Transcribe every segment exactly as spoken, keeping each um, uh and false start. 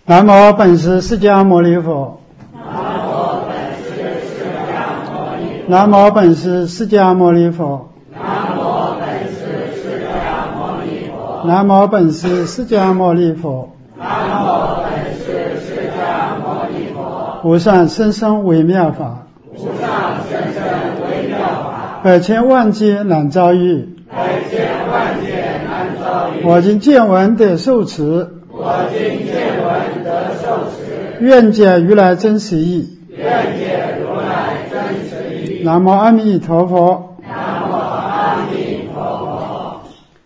南无本师释迦牟尼佛。南无本师释迦牟尼佛。南无本师释迦牟尼佛。 南无本师释迦牟尼佛。 无上甚深微妙法。 无上甚深微妙法。 百千万劫难遭遇。 百千万劫难遭遇。 我今见闻得受持。 我今见闻得受持。 愿解如来真实义。 愿解如来真实义。 南无阿弥陀佛。 南无阿弥陀佛。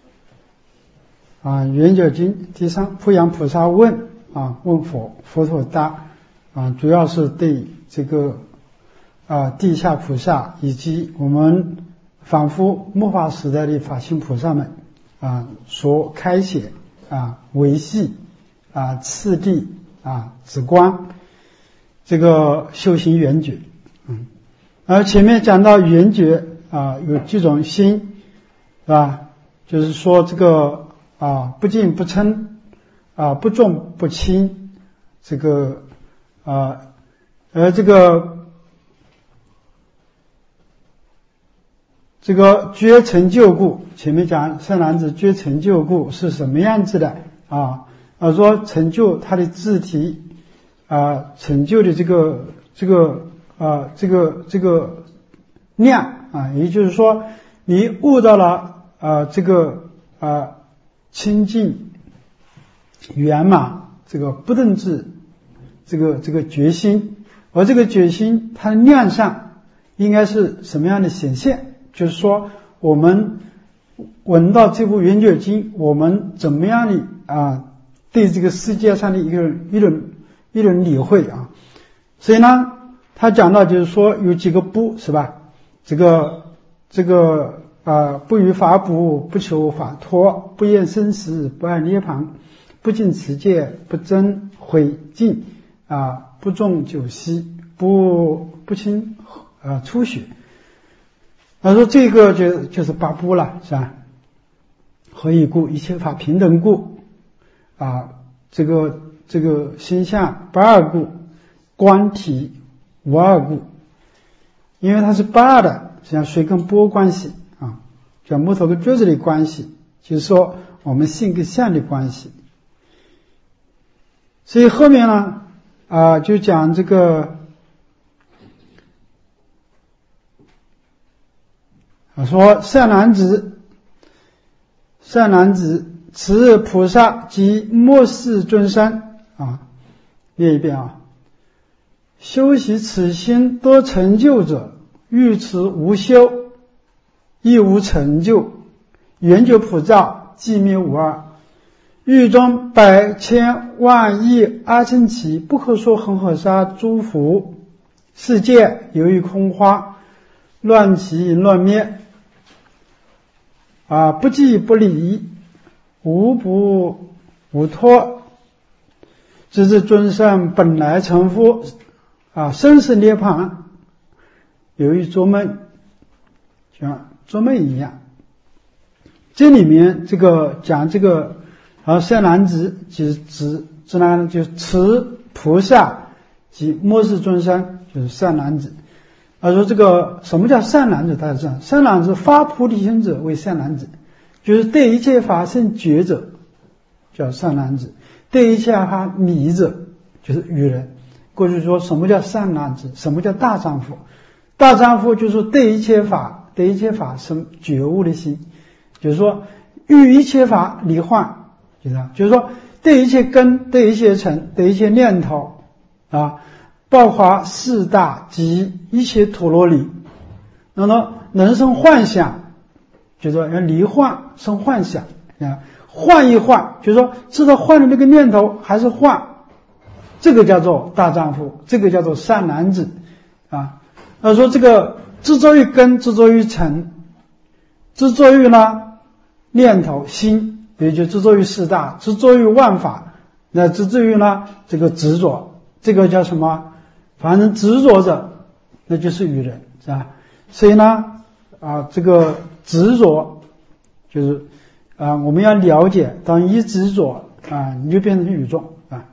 啊，圆觉经第三，普扬菩萨问啊，问佛，佛陀答啊，主要是对这个啊地下菩萨以及我们仿佛末法时代的法性菩萨们啊所开显啊维系啊次第啊止观这个修行圆觉。嗯，而前面讲到圆觉啊有几种心，是吧？就是说这个啊不近不嗔啊不重不轻，这个啊而这个这个觉成就故，前面讲善男子觉成就故是什么样子的啊？啊说成就他的自体啊，成就的这个这个啊这个这个量啊，也就是说你悟到了啊这个啊清净圆满这个不动智这个这个决心，而这个决心它的量上应该是什么样的显现？就是说我们闻到这部圆觉经，我们怎么样的啊对这个世界上的一个一种一种理会啊。所以呢他讲到就是说有几个不，是吧？这个这个啊不于法补，不求法脱，不厌生死，不爱涅槃，不尽持戒，不增毁净啊，不重酒息，不不轻啊出血。他说这个就就是八不了，是吧？何以故？一切法平等故啊，这个这个心相不二故，观体无二故。因为它是不二的，实际上水跟波关系啊，叫木头跟桌子的关系，就是说我们性跟相的关系。所以后面呢啊就讲这个啊说善男子善男子此菩萨及末世尊生啊，念一遍啊。修习此心多成就者，欲持无修亦无成就，圆觉普照，寂灭无二。狱中百千万亿阿僧祇不可说恒河沙诸佛，世界由于空花，乱起乱灭啊，不即不离，无不无脱，直至尊胜本来成佛啊，生死涅槃由于做梦，像做梦一样。这里面这个讲这个啊善男子就是指指呢就持菩萨及末世尊生，就是善男子。他说这个什么叫善男子？他是这样，善男子发菩提心者为善男子，就是对一切法生觉者叫善男子，对一切法迷者就是愚人。过去说什么叫善男子，什么叫大丈夫？大丈夫就是对一切法对一切法生觉悟的心，就是说欲一切法离幻，就是就是说对一切根，对一切尘，对一切念头啊，包括四大及一切陀罗尼，那么能生幻想，就是说要离幻生幻想啊，换一换，就是说知道换的那个念头还是换，这个叫做大丈夫，这个叫做善男子啊。他说这个执着于根，执着于尘，执着于呢念头心，也就执着于四大，执着于万法，那执着于呢这个执着，这个叫什么？反正执着者那就是愚人，是吧？所以呢啊这个执着就是啊我们要了解，当一执着啊你就变成愚众啊。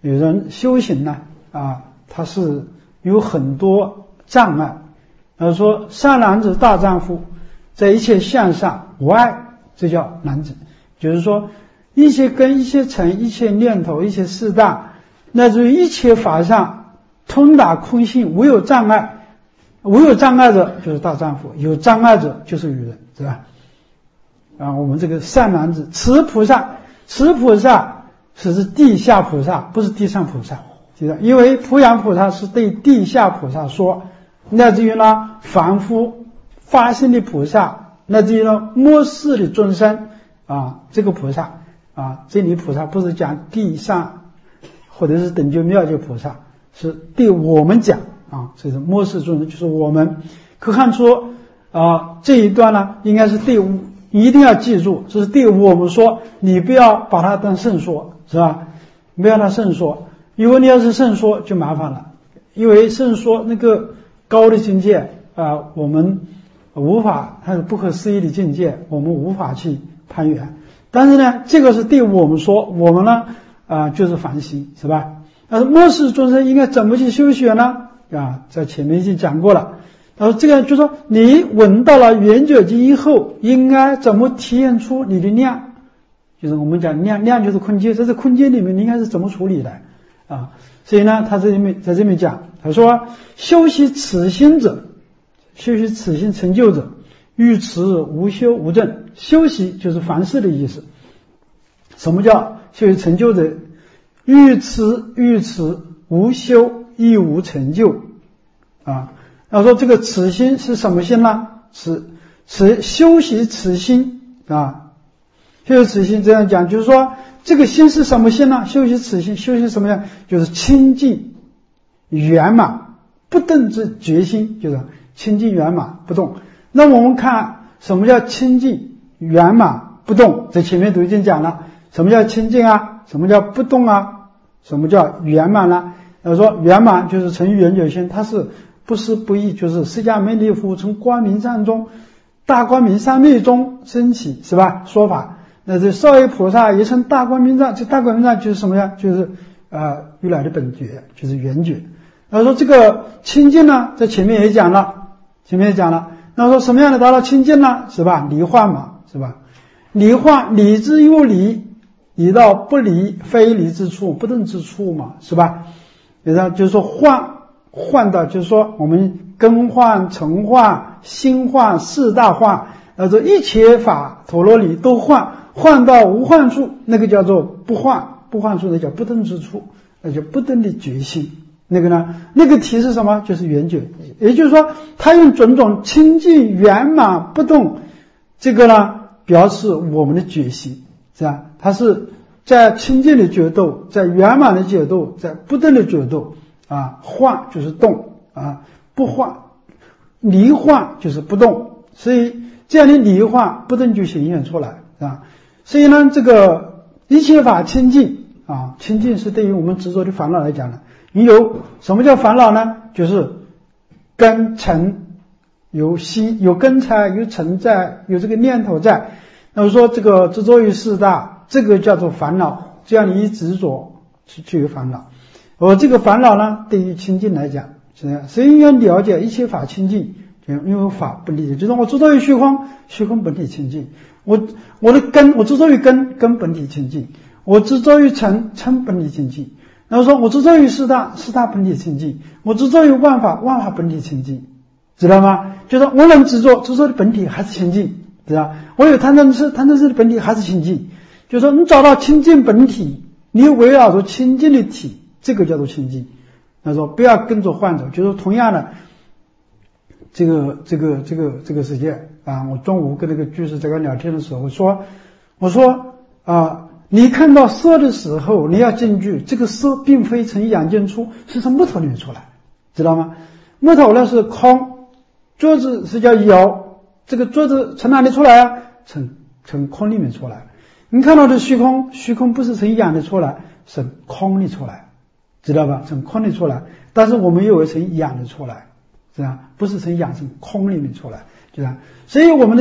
有人修行呢啊，他是有很多障碍。而说善男子大丈夫，在一切相上无碍，这叫男子。就是说一切根、一切尘、一切念头、一切事大，乃至于一切法上通达空性，无有障碍。无有障碍者就是大丈夫，有障碍者就是愚人，是吧？啊，我们这个善男子，此菩萨，此菩萨是指地下菩萨，不是地上菩萨，记得，因为普扬菩萨是对地下菩萨说，乃至于呢凡夫发心的菩萨，乃至于呢末世的众生啊，这个菩萨啊，这里菩萨不是讲地上或者是等觉妙觉菩萨，是对我们讲啊，这是末世众生，就是我们。可看出啊，这一段呢应该是对，一定要记住，这是对我们说，你不要把它当圣说，是吧？不要当圣说，如果你要是圣说就麻烦了，因为圣说那个高的境界啊，我们无法，它是不可思议的境界，我们无法去攀援。但是呢，这个是对我们说，我们呢啊就是凡心，是吧？但是末世众生应该怎么去修学呢？啊，在前面已经讲过了。然后这个就说你闻到了圆觉经以后，应该怎么体验出你的量？就是我们讲量，量就是空间，在这空间里面你应该是怎么处理的啊？所以呢，他这里面在这里面讲，他说修习此心者，修习此心成就者，欲持无修无证。修习就是凡事的意思。什么叫修习成就者？欲持欲持无修亦无成就啊。然后说这个此心是什么心呢？此此修习此心啊，修习此心这样讲，就是说这个心是什么心呢？修习此心，修习什么样？就是清净圆满不动之觉心，就是清净圆满不动。那我们看什么叫清净圆满不动？在前面都已经讲了，什么叫清净啊？什么叫不动啊？什么叫圆满呢？他说圆满就是成圆觉心，它是不思不异，就是释迦牟尼佛从光明藏中大光明三昧中升起，是吧？说法，那这少耶菩萨也称大光明藏，这大光明藏就是什么呀？就是呃如来的本觉，就是圆觉。然后说这个清净呢，在前面也讲了，前面也讲了。那说什么样的达到清净呢？是吧？离幻嘛，是吧？离幻，离之又离，离到不离非离之处，不动之处嘛，是吧？然后就是说幻。换到就是说我们根换、尘换、心换、四大换，呃，这一切法陀罗尼都换，换到无换处，那个叫做不换，不换处那叫不动之处，那叫不动的觉心。那个呢，那个体是什么？就是圆觉。也就是说，他用种种清净圆满不动，这个呢表示我们的觉心，是吧？它是在清净的觉度，在圆满的觉度，在不动的觉度。啊，幻就是动啊，不幻离幻就是不动，所以这样的离幻不动就显现出来啊。所以呢，这个一切法清净啊，清净是对于我们执着的烦恼来讲的。你有什么叫烦恼呢？就是根尘有心有根财有尘在有这个念头在。那么说这个执着于四大，这个叫做烦恼，这样你一执着是就有烦恼。而这个烦恼呢，对于清净来讲是这样，所以应该了解一切法清净，因为法不离，就是我执着于虚空，虚空本体清净；我我的根，我执着于根，根本体清净；我执着于尘，尘本体清净；然后说我执着于四大，四大本体清净；我执着于万法，万法本体清净，知道吗？就是我能执着，执着的本体还是清净，知道？我有贪嗔痴，贪嗔痴的本体还是清净。就是说，你找到清净本体，你围绕着清净的体。这个叫做清净。他说不要跟着换走，就是同样的这个这个这个这个世界啊。我中午跟那个居士在跟聊天的时候，我说我说啊，你看到色的时候，你要进去，这个色并非从眼睛出，是从木头里面出来，知道吗？木头呢是空，桌子是叫有，这个桌子从哪里出来啊？从从空里面出来。你看到的虚空，虚空不是从眼里出来，是空里出来。知道吧？从空里出来，但是我们又为从养里出来，是吧？不是从养，从空里面出来，就这样。所以我们的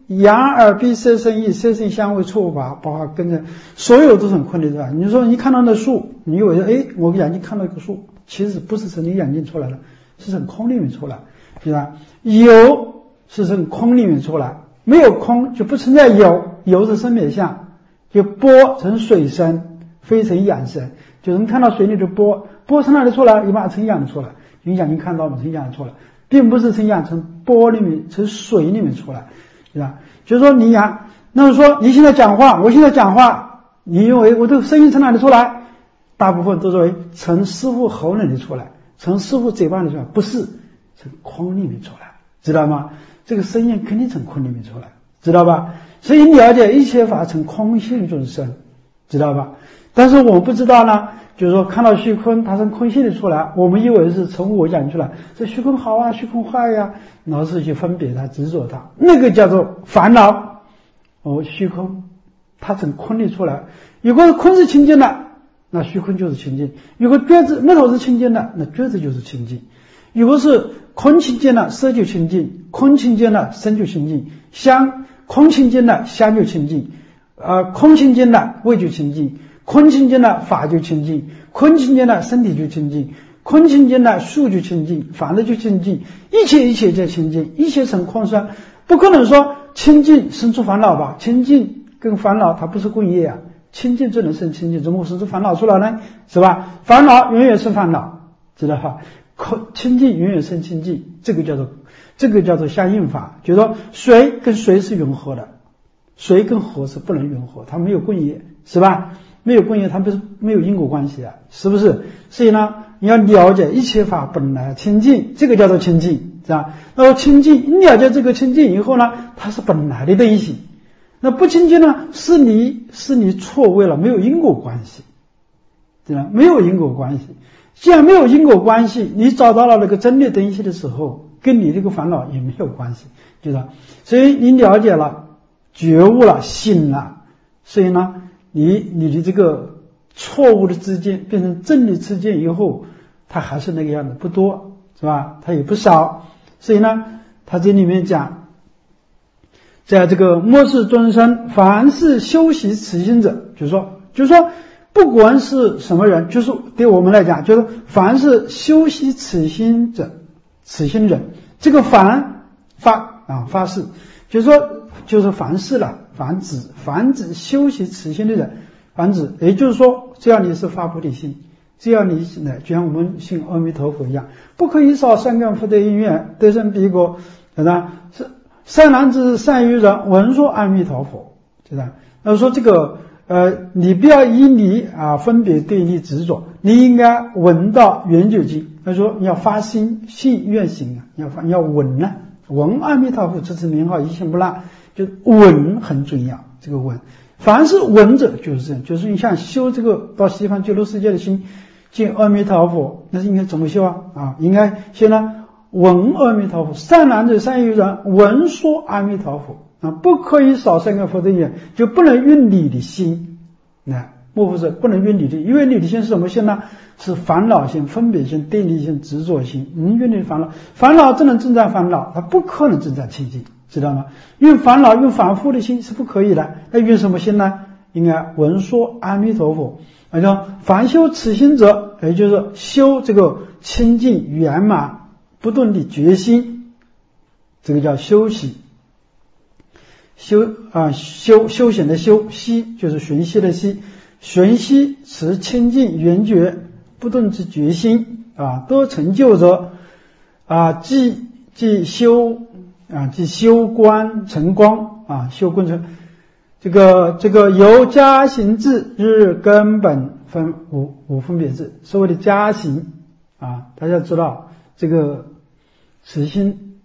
眼耳鼻舌身意，色声香味触法，包括跟着所有都是很困难的。你说你看到那树，你以为哎，我眼睛看到一个树，其实不是从你眼睛出来的，是从空里面出来，对吧？有是从空里面出来，没有空就不存在有，有是生灭相，就波从水生，非从眼生，就是你看到水里的波，波从哪里出来？一般从眼里出来，你眼睛看到从眼里出来，并不是从眼从波里面从水里面出来。对吧？就是说你呀，那么说你现在讲话，我现在讲话，你认为我的声音从哪里出来？大部分都认为从师父喉咙里出来，从师父嘴巴里出来，不是从空里面出来，知道吗？这个声音肯定从空里面出来，知道吧？所以你了解一切法从空性中生，知道吧？但是我不知道呢，就是说看到虚空，它从空性里出来，我们以为是从我讲出来，这虚空好啊，虚空坏呀、啊，老是去分别它，执着它，那个叫做烦恼。哦，虚空它从空里出来，如果空是清净的，那虚空就是清净；如果觉知那头是清净的，那觉知就是清净。如果是空清净了，色就清净；空清净了，身就清净；香空清净了，香就清净；呃，空清净了，味就清净。空清净了，法就清净；空清净了，身体就清净；空清净了，树就清净，法的就清净。一切一切在清净，一切成空算，不可能说清净生出烦恼吧？清净跟烦恼它不是共业啊，清净只能生清净，怎么会生出烦恼出来呢？是吧？烦恼永远生烦恼，知道吧？空清净永远生清净，这个叫做这个叫做相应法，就是说水跟水是融合的，水跟火是不能融合，它没有共业，是吧？没有共业，它不是没有因果关系啊，是不是？所以呢，你要了解一切法本来清净，这个叫做清净，是吧？那么清净，你了解这个清净以后呢，它是本来的东西。那不清净呢，是你是你错位了，没有因果关系，对吧？没有因果关系。既然没有因果关系，你找到了那个真的东西的时候，跟你这个烦恼也没有关系，对吧？所以你了解了，觉悟了，醒了，所以呢。你你的这个错误的知见变成正的知见以后，它还是那个样子，不多，是吧？它也不少。所以呢，他这里面讲，在这个末世众生，凡是修习此心者，就是说，就是说，不管是什么人，就是对我们来讲，就是凡是修习此心者，此心人，这个凡发啊发誓，就是说，就是凡事了。凡指凡指修习此心的人，凡指也就是说，只要你是发菩提心，只要你呢，就像我们信阿弥陀佛一样，不可以少三根福德因缘，得生彼国，对吧？是善男子善于人，闻说阿弥陀佛，对吧？那说这个呃，你不要以你啊分别对立执着，你应该闻到圆觉经。他说你要发心信愿行啊，你要发你要闻啊，闻阿弥陀佛这次名号一心不落。就闻很重要，这个闻，凡是闻者就是这样，就是你像修这个到西方极乐世界的心，见阿弥陀佛，那是应该怎么修啊？啊，应该先呢闻阿弥陀佛，善男子善于人，闻说阿弥陀佛啊，不可以少三个佛的眼，就不能运你的心，那莫不是不能运你的，因为你的心是什么心呢？是烦恼心、分别心、对立心、执着心。你运你的烦恼，烦恼只能增长烦恼，它不可能增长清净。知道吗？用烦恼用反复的心是不可以的，那用什么心呢？应该闻说阿弥陀佛。而且凡修此心者，也就是修这个清净圆满不动的决心，这个叫修习。修啊修修行的修，息就是寻息的息，寻息持清净圆觉不动之决心啊，得成就者啊，即即修。啊，即修观成光啊，修观成这个这个由加行智日根本分五五分别智，所谓的加行啊，大家知道这个此心，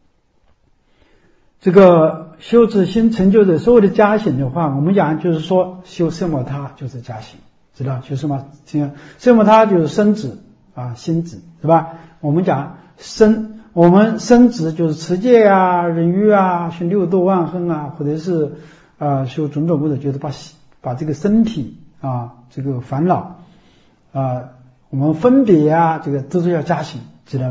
这个修此心成就者，所谓的加行的话，我们讲就是说修奢摩他就是加行，知道修什么？奢摩他就是身子啊，心子是吧？我们讲身。我们升职就是持戒啊、忍辱啊、修六度万恒啊，或者是啊、呃、修种种功德，就是把把这个身体啊、这个烦恼啊、我们分别啊，这个都是要加行，知道吧？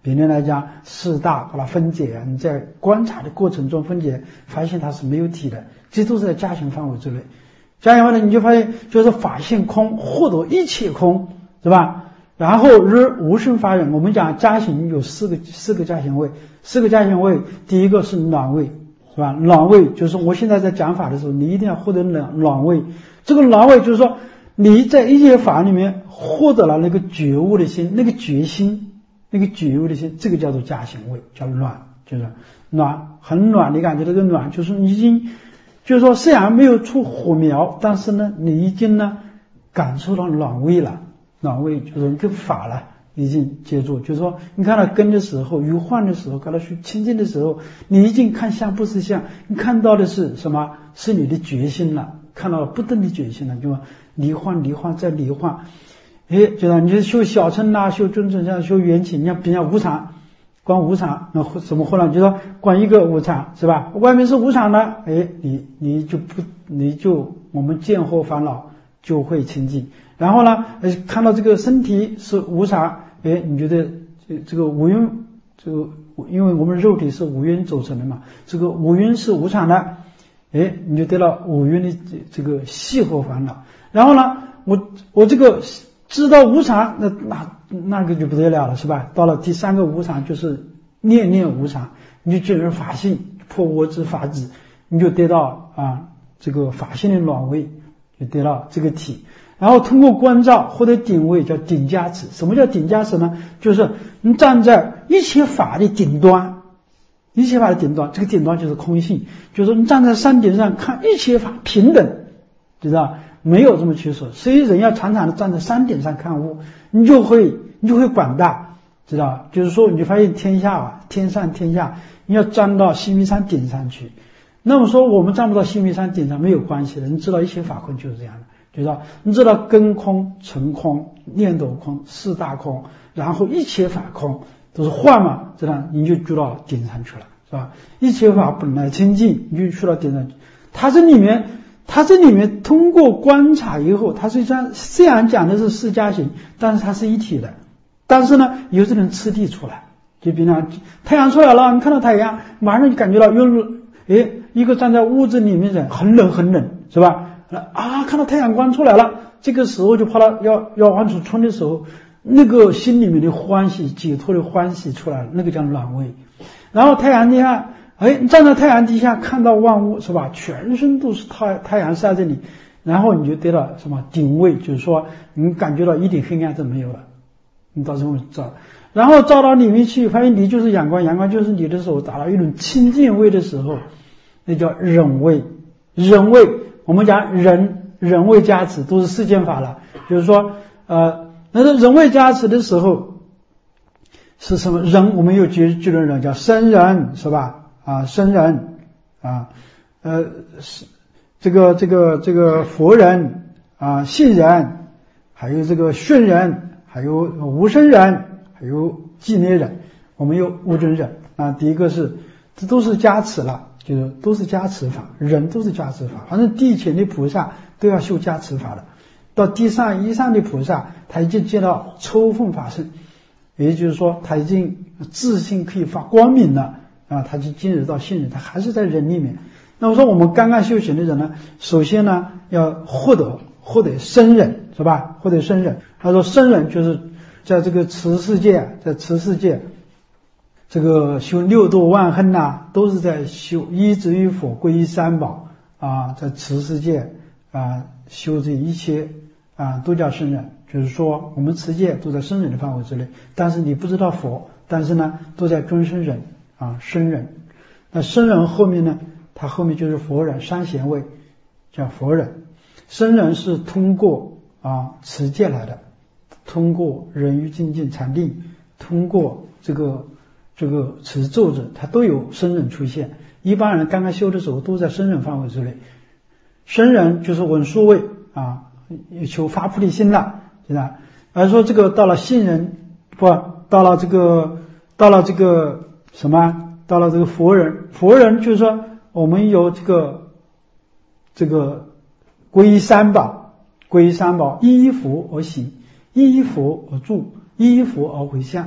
别人来讲四大把它分解，你在观察的过程中分解，发现它是没有体的，这都是在加行范围之内。加行范围呢，你就发现就是法性空，获得一切空，是吧？然后日无生法忍，我们讲加行有四个四个加行位，四个加行位，第一个是暖位，是吧？暖位就是我现在在讲法的时候，你一定要获得暖暖位。这个暖位就是说你在一切法里面获得了那个觉悟的心，那个决心。那个觉悟的心，这个叫做加行位，叫暖，就是暖，很暖的感觉。这个暖就是你已经，就是说虽然没有出火苗，但是呢，你已经呢感受到暖位了。暖位就是一个法了，已经接触。就是说，你看到根的时候，于幻的时候，看到去清净的时候，你已经看相不是相，你看到的是什么？是你的决心了，看到了不等的决心了，就离幻，离幻再离幻。哎，就像你就修小乘呐，修尊称像修缘起，你看比较无常，光无常，那什么后来就说光一个无常是吧？外面是无常的，哎，你你就不你就我们见惑烦恼就会清净。然后呢，看到这个身体是无常，哎，你觉得这这个五蕴，这个因为我们肉体是五蕴组成的嘛，这个五蕴是无常的，哎，你就得了五蕴的这个细惑烦恼。然后呢，我我这个。知道无常，那那那个就不得了了，是吧？到了第三个无常，就是念念无常，你就证人法性，破我执法执，你就得到啊这个法性的暖位，就得到这个体。然后通过观照获得顶位，叫顶加持。什么叫顶加持呢？就是你站在一切法的顶端，一切法的顶端，这个顶端就是空性，就是你站在山顶上看一切法平等，知道？没有这么取舍，所以人要常常的站在山顶上看物，你就会你就会广大，知道？就是说，你就发现天下啊，天上天下，你要站到西密山顶上去。那么说，我们站不到西密山顶上没有关系的，你知道一切法空就是这样的，知道？你知道根空、尘空、念头空、四大空，然后一切法空都是幻嘛，知道？你就去到顶上去了，是吧？一切法本来清净，你就去到顶上去，它这里面。它这里面通过观察以后，它虽然虽然讲的是四加行，但是它是一体的。但是呢，有这种次第出来，就比如太阳出来了，你看到太阳，马上就感觉到有哎一个站在屋子里面的人很冷很冷，是吧？啊，看到太阳光出来了，这个时候就跑到要要往出冲的时候，那个心里面的欢喜解脱的欢喜出来了，那个叫暖位。然后太阳底下。哎，你站在太阳底下看到万物是吧？全身都是太太阳晒着你，然后你就得到什么顶位，就是说你感觉到一点黑暗都没有了，你到时候照，然后照到里面去，发现你就是阳光，阳光就是你的时候，达到一种清净位的时候，那叫忍位。忍位，我们讲忍忍位加持都是世间法了，就是说呃，那个忍位加持的时候是什么人？我们有举举论人叫生人，是吧？啊，生人啊，呃，是这个这个这个佛人啊，信人，还有这个训人，还有无生人，还有寂灭人，我们有五种人啊。第一个是，这都是加持了，就是都是加持法，人都是加持法，反正地前的菩萨都要修加持法的。到地上以上的菩萨，他已经见到抽风法身，也就是说，他已经自信可以发光明了。啊，他就进入到信人，他还是在人里面。那么说我们刚刚修行的人呢，首先呢要获得获得生忍，是吧？获得生忍。他说生忍就是在这个持世界，在持世界，这个修六度万恨呐、啊，都是在修依止于佛，皈依三宝啊，在持世界啊修这一切啊都叫生忍。就是说我们持戒都在生忍的范围之内，但是你不知道佛，但是呢都在遵生忍。啊，生忍，那生忍后面呢？它后面就是佛忍，三贤位叫佛忍。生忍是通过啊持戒来的，通过忍辱精进禅定，通过这个这个持咒子，它都有生忍出现。一般人刚刚修的时候都在生忍范围之内。生忍就是稳数位啊，求发菩提心了，是吧？而说这个到了信人，不到了这个到了这个。什么？到了这个佛人，佛人就是说我们有这个这个皈依三宝，皈依三宝，依佛而行，依佛而住，依佛而回向，知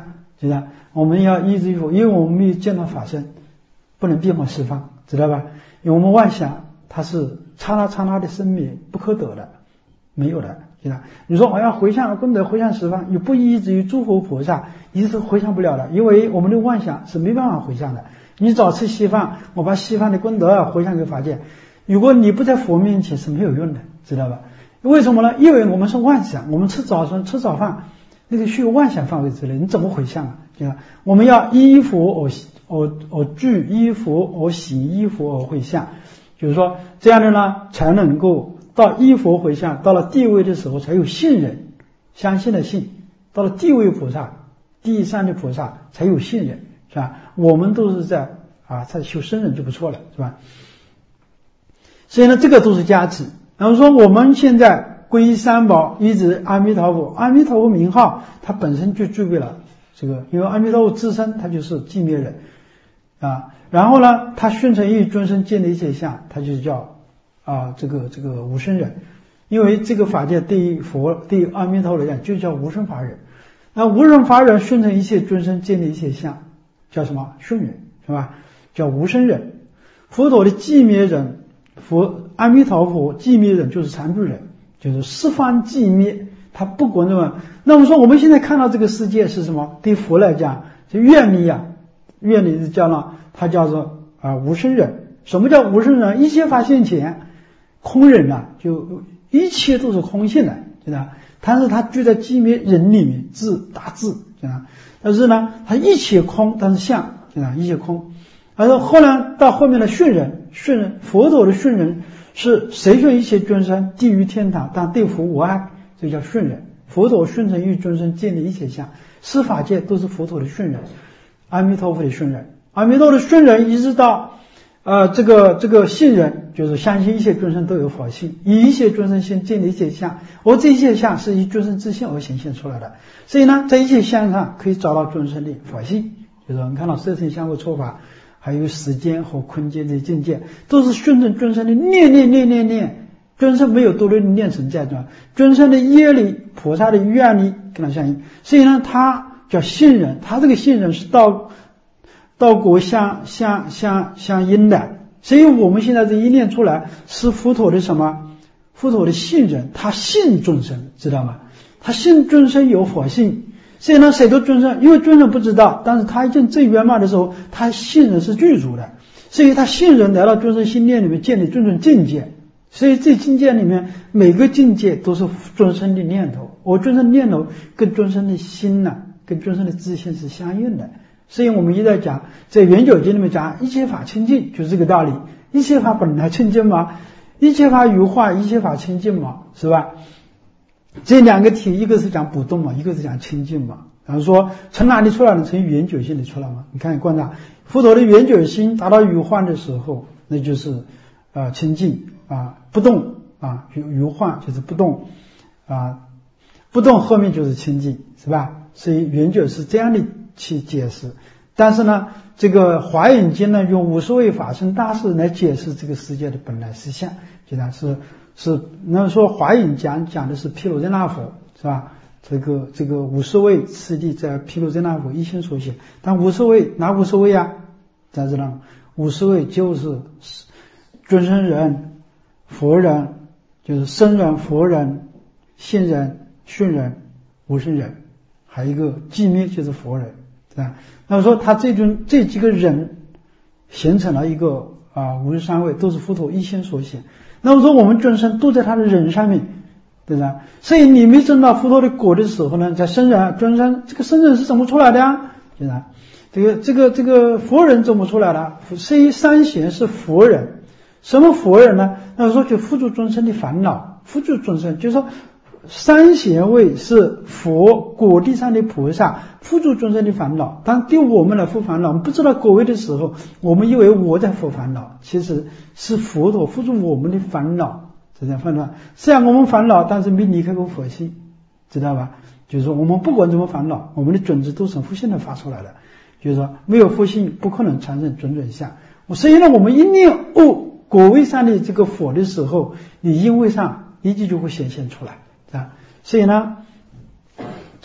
知道？我们要依止于佛，因为我们没有见到法身，不能变化十方，知道吧？因为我们妄想它是刹那刹那的生灭，不可得的，没有的，知道？你说我要回向功德回向十方，又不依止于诸佛菩萨，你是回向不了的，因为我们的妄想是没办法回向的。你早吃西方，我把西方的功德回向给法界，如果你不在佛面前是没有用的，知道吧？为什么呢？因为我们是妄想，我们吃早餐吃早饭，那个需要妄想范围之内，你怎么回向啊？对吧？我们要依佛而而而具，依佛而行，依佛而回向，就是说这样的呢，才能够到依佛回向，到了地位的时候才有信任，相信的信，到了地位菩萨、第三的菩萨才有信任，是吧？我们都是在啊，在修圣人就不错了，是吧？所以呢，这个都是加持。然后说我们现在皈依三宝，依止阿弥陀佛，阿弥陀佛名号它本身就具备了这个，因为阿弥陀佛自身它就是寂灭人啊，然后呢，他训成一尊身见的一切相，他就叫啊这个这个无生人，因为这个法界对于佛对于阿弥陀佛来讲就叫无生法忍，那无生法忍训成一切尊身见的一切相，叫什么训忍，是吧？叫无生忍。佛陀的寂灭忍，佛阿弥陀佛寂灭忍就是常住忍，就是十方寂灭，他不管什么。那么说我们现在看到这个世界是什么？对佛来讲，就愿力啊，愿力是叫了，它叫做啊无生忍。什么叫无生忍？一切法现前，空忍啊，就一切都是空性的，对吧？但是它居在寂灭忍里面，智大智，对吧？但是呢，它一切空，但是相，对吧？一切空。而后后来到后面的训人，训人佛陀的训人是谁训一切众生地狱天堂，但对佛无碍，这叫训人。佛陀训成一众生建立一切相，十法界都是佛陀的训人，阿弥陀佛的训人，阿弥陀的训人一直到呃这个这个信人，就是相信一切众生都有佛性，以一切众生心建立一切相，而这一切相是以众生自性而显现出来的，所以呢，在一切相上可以找到众生的佛性，就是我们看到色身相位错法。还有时间和空间的境界，都是训成众生的念念念念念，众生没有多的念成在中，众生的业力、菩萨的愿力跟他相应，所以呢，他叫信人，他这个信人是道道果相相相相应的，所以我们现在这一念出来是佛陀的什么？佛陀的信人，他信众生，知道吗？他信众生有佛性。所以呢，谁都尊生，因为尊生不知道，但是他一进最圆满的时候，他信任是具足的，所以他信任来到尊生心念里面建立尊生境界，所以这境界里面每个境界都是尊生的念头，而尊生念头跟尊生的心呢、啊，跟尊生的自性是相应的。所以我们一再讲，在圆觉经里面讲一切法清净，就是这个道理，一切法本来清净嘛，一切法有化，一切法清净嘛，是吧？这两个题，一个是讲不动嘛，一个是讲清净嘛。然后说从哪里出来的？从圆觉心里出来嘛。你看观察佛陀的圆觉心达到有化的时候，那就是呃清净啊，不动啊，有有化就是不动啊，不动后面就是清净，是吧？所以圆觉是这样的去解释。但是呢，这个华严经呢，用无所谓法身大士来解释这个世界的本来实相，就然是。是，那说华严讲讲的是毗卢遮那佛，是吧？这个这个无所谓次第在毗卢遮那佛一心所显，但无所谓哪无所谓啊？在这呢，无所谓就是尊生人、佛人，就是生人、佛人、信人、训人、无生人，还有一个寂灭就是佛人，是吧？那么说他这种这几个人形成了一个啊五十三位，都是佛陀一心所显。那么说我们众生都在他的人上面，对吧？所以你没证到佛陀的果的时候呢，在生人众生，这个生人是怎么出来的呀？对吧？这个这个这个佛人怎么出来的？所以三贤是佛人，什么佛人呢？那说就付诸众生的烦恼，付诸众生，就是说三贤位是佛果地上的菩萨付诸众生的烦恼，当对我们来付烦恼，我们不知道果位的时候，我们以为我在付烦恼，其实是佛陀付诸我们的烦恼，这样判断。虽然我们烦恼，但是没离开过佛性，知道吧？就是说我们不管怎么烦恼，我们的种子都是佛性的发出来的，就是说没有佛性不可能产生种种相。所以呢，我们一念悟果位上的这个佛的时候，你因位上立即就会显现出来啊。所以呢，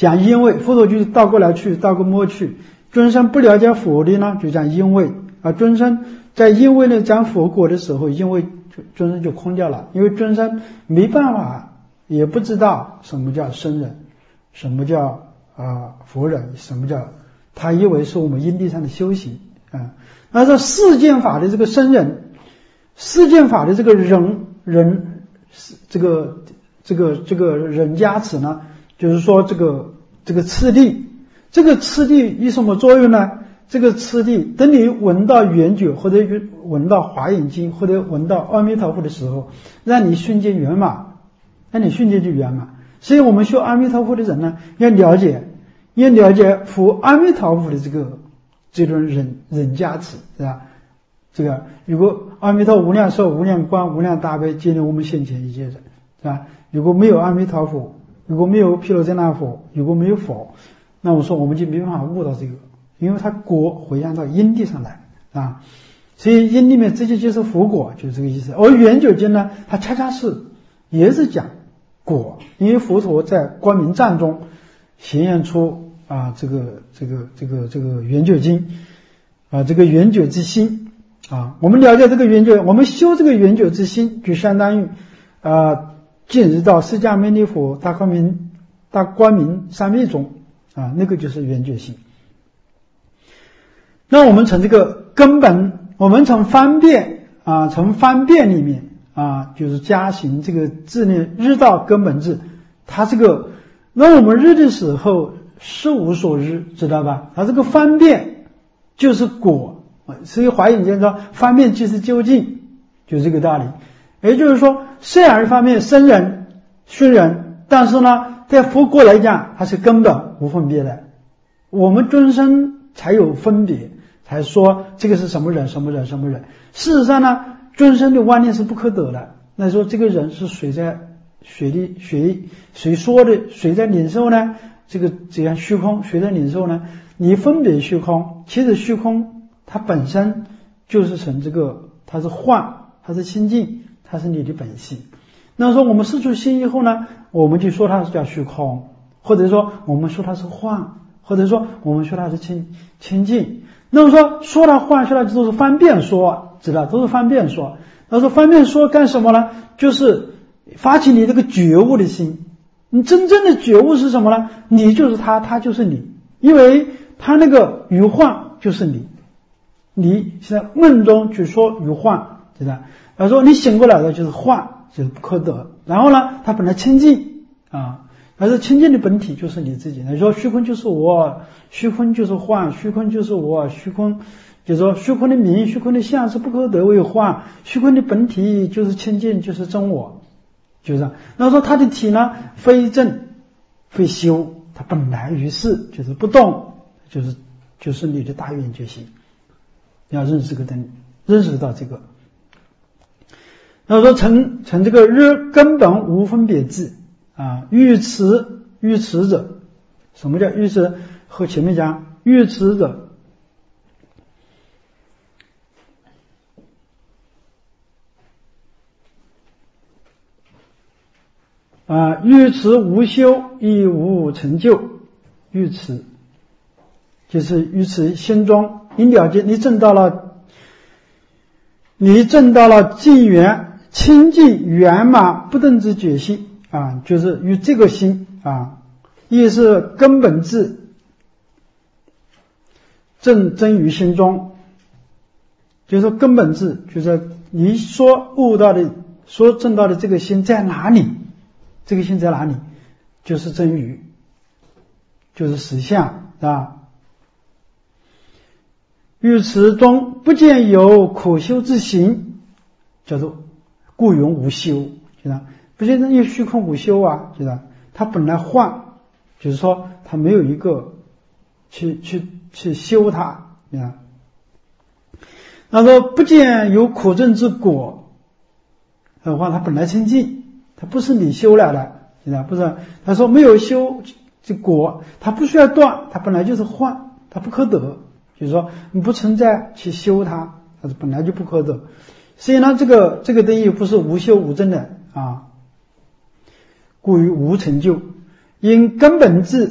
讲因为，佛陀就是倒过来去，倒过摸去。尊生不了解佛理呢，就讲因为啊，尊生在因为呢讲佛果的时候，因为尊生就空掉了，因为尊生没办法，也不知道什么叫生人，什么叫啊、呃、佛人，什么叫他以为是我们因地上的修行啊。那说世间法的这个生人，世间法的这个人人这个这个这个人加持呢，就是说这个这个次第，这个次第有什么作用呢？这个次第，等你闻到圆觉或者闻到华严经或者闻到阿弥陀佛的时候，让你瞬间圆满，让你瞬间就圆满。所以我们修阿弥陀佛的人呢，要了解，要了解佛阿弥陀佛的这个这种人人加持，是吧？这个如果阿弥陀无量寿、无量光、无量大悲接引我们现前一切人，是吧？如果没有阿弥陀佛，如果没有毗卢遮那佛，如果没有佛，那我说我们就没办法悟到这个，因为它果回向到因地上来啊。所以因里面直接就是佛果，就是这个意思。而圆觉经呢，它恰恰是也是讲果，因为佛陀在光明藏中显现出啊这个这个这个这个圆觉经啊，这个圆觉之心啊。我们了解这个圆觉，我们修这个圆觉之心，就相当于啊进入到释迦牟尼佛大光明大光明三昧中啊，那个就是圆觉心。那我们从这个根本，我们从方便啊，从方便里面啊，就是加行这个自念日道根本智，它这个，那我们日的时候是无所日，知道吧？它这个方便就是果，所以华严经说方便即是究竟，就是这个道理。也就是说，虽然方面生人熏人，但是呢，在佛果来讲，它是根本无分别的。我们尊生才有分别，才说这个是什么人，什么人，什么人。事实上呢，尊生的观念是不可得的。那说这个人是谁在谁的谁谁说的，谁在领受呢？这个这样虚空，谁在领受呢？你分别虚空，其实虚空它本身就是成这个，它是幻，它是清净，它是你的本性。那说我们失出心以后呢，我们就说它是叫虚空，或者说我们说它是幻，或者说我们说它是清清净。那么说说它幻，说它都是方便说，知道都是方便说。那说方便说干什么呢？就是发起你这个觉悟的心。你真正的觉悟是什么呢？你就是他，他就是你，因为他那个余幻就是你。你现在梦中去说余幻，知道？他说你醒过来的就是幻，就是不可得。然后呢，他本来清净啊，而是清净的本体就是你自己。你说虚空就是我，虚空就是幻，虚空就是我，虚空就是说虚空的名，虚空的相是不可得为幻，虚空的本体就是清净，就是真我，就是这样。那说他的体呢，非正非修，他本来于是就是不动，就是就是你的大圆觉心。要认识个灯，认识到这个。那说成成这个日根本无分别智啊，欲持欲持者，什么叫欲持？和前面讲欲持者，啊，欲持无修亦无成就，欲持就是欲持心中。你了解，你证到了，你证到了净圆清净圆满不等之觉心啊，就是与这个心啊，亦是根本智正真于心中，就是说根本智，就是你所悟到的、所证到的这个心在哪里？这个心在哪里？就是真于，就是实相啊。欲持中不见有可修之行，叫做故云无修，知道？不见因为虚空无修啊，知道？它本来幻，就是说它没有一个去去去修它，知道？那说不见有可证之果的话，它本来清净，它不是你修来的，知道？不是，他说没有修这果，它不需要断，它本来就是幻，它不可得。就是说你不存在去修它，它是本来就不可得。所以呢，这个这个定义不是无修无证的啊，故于无成就。因根本智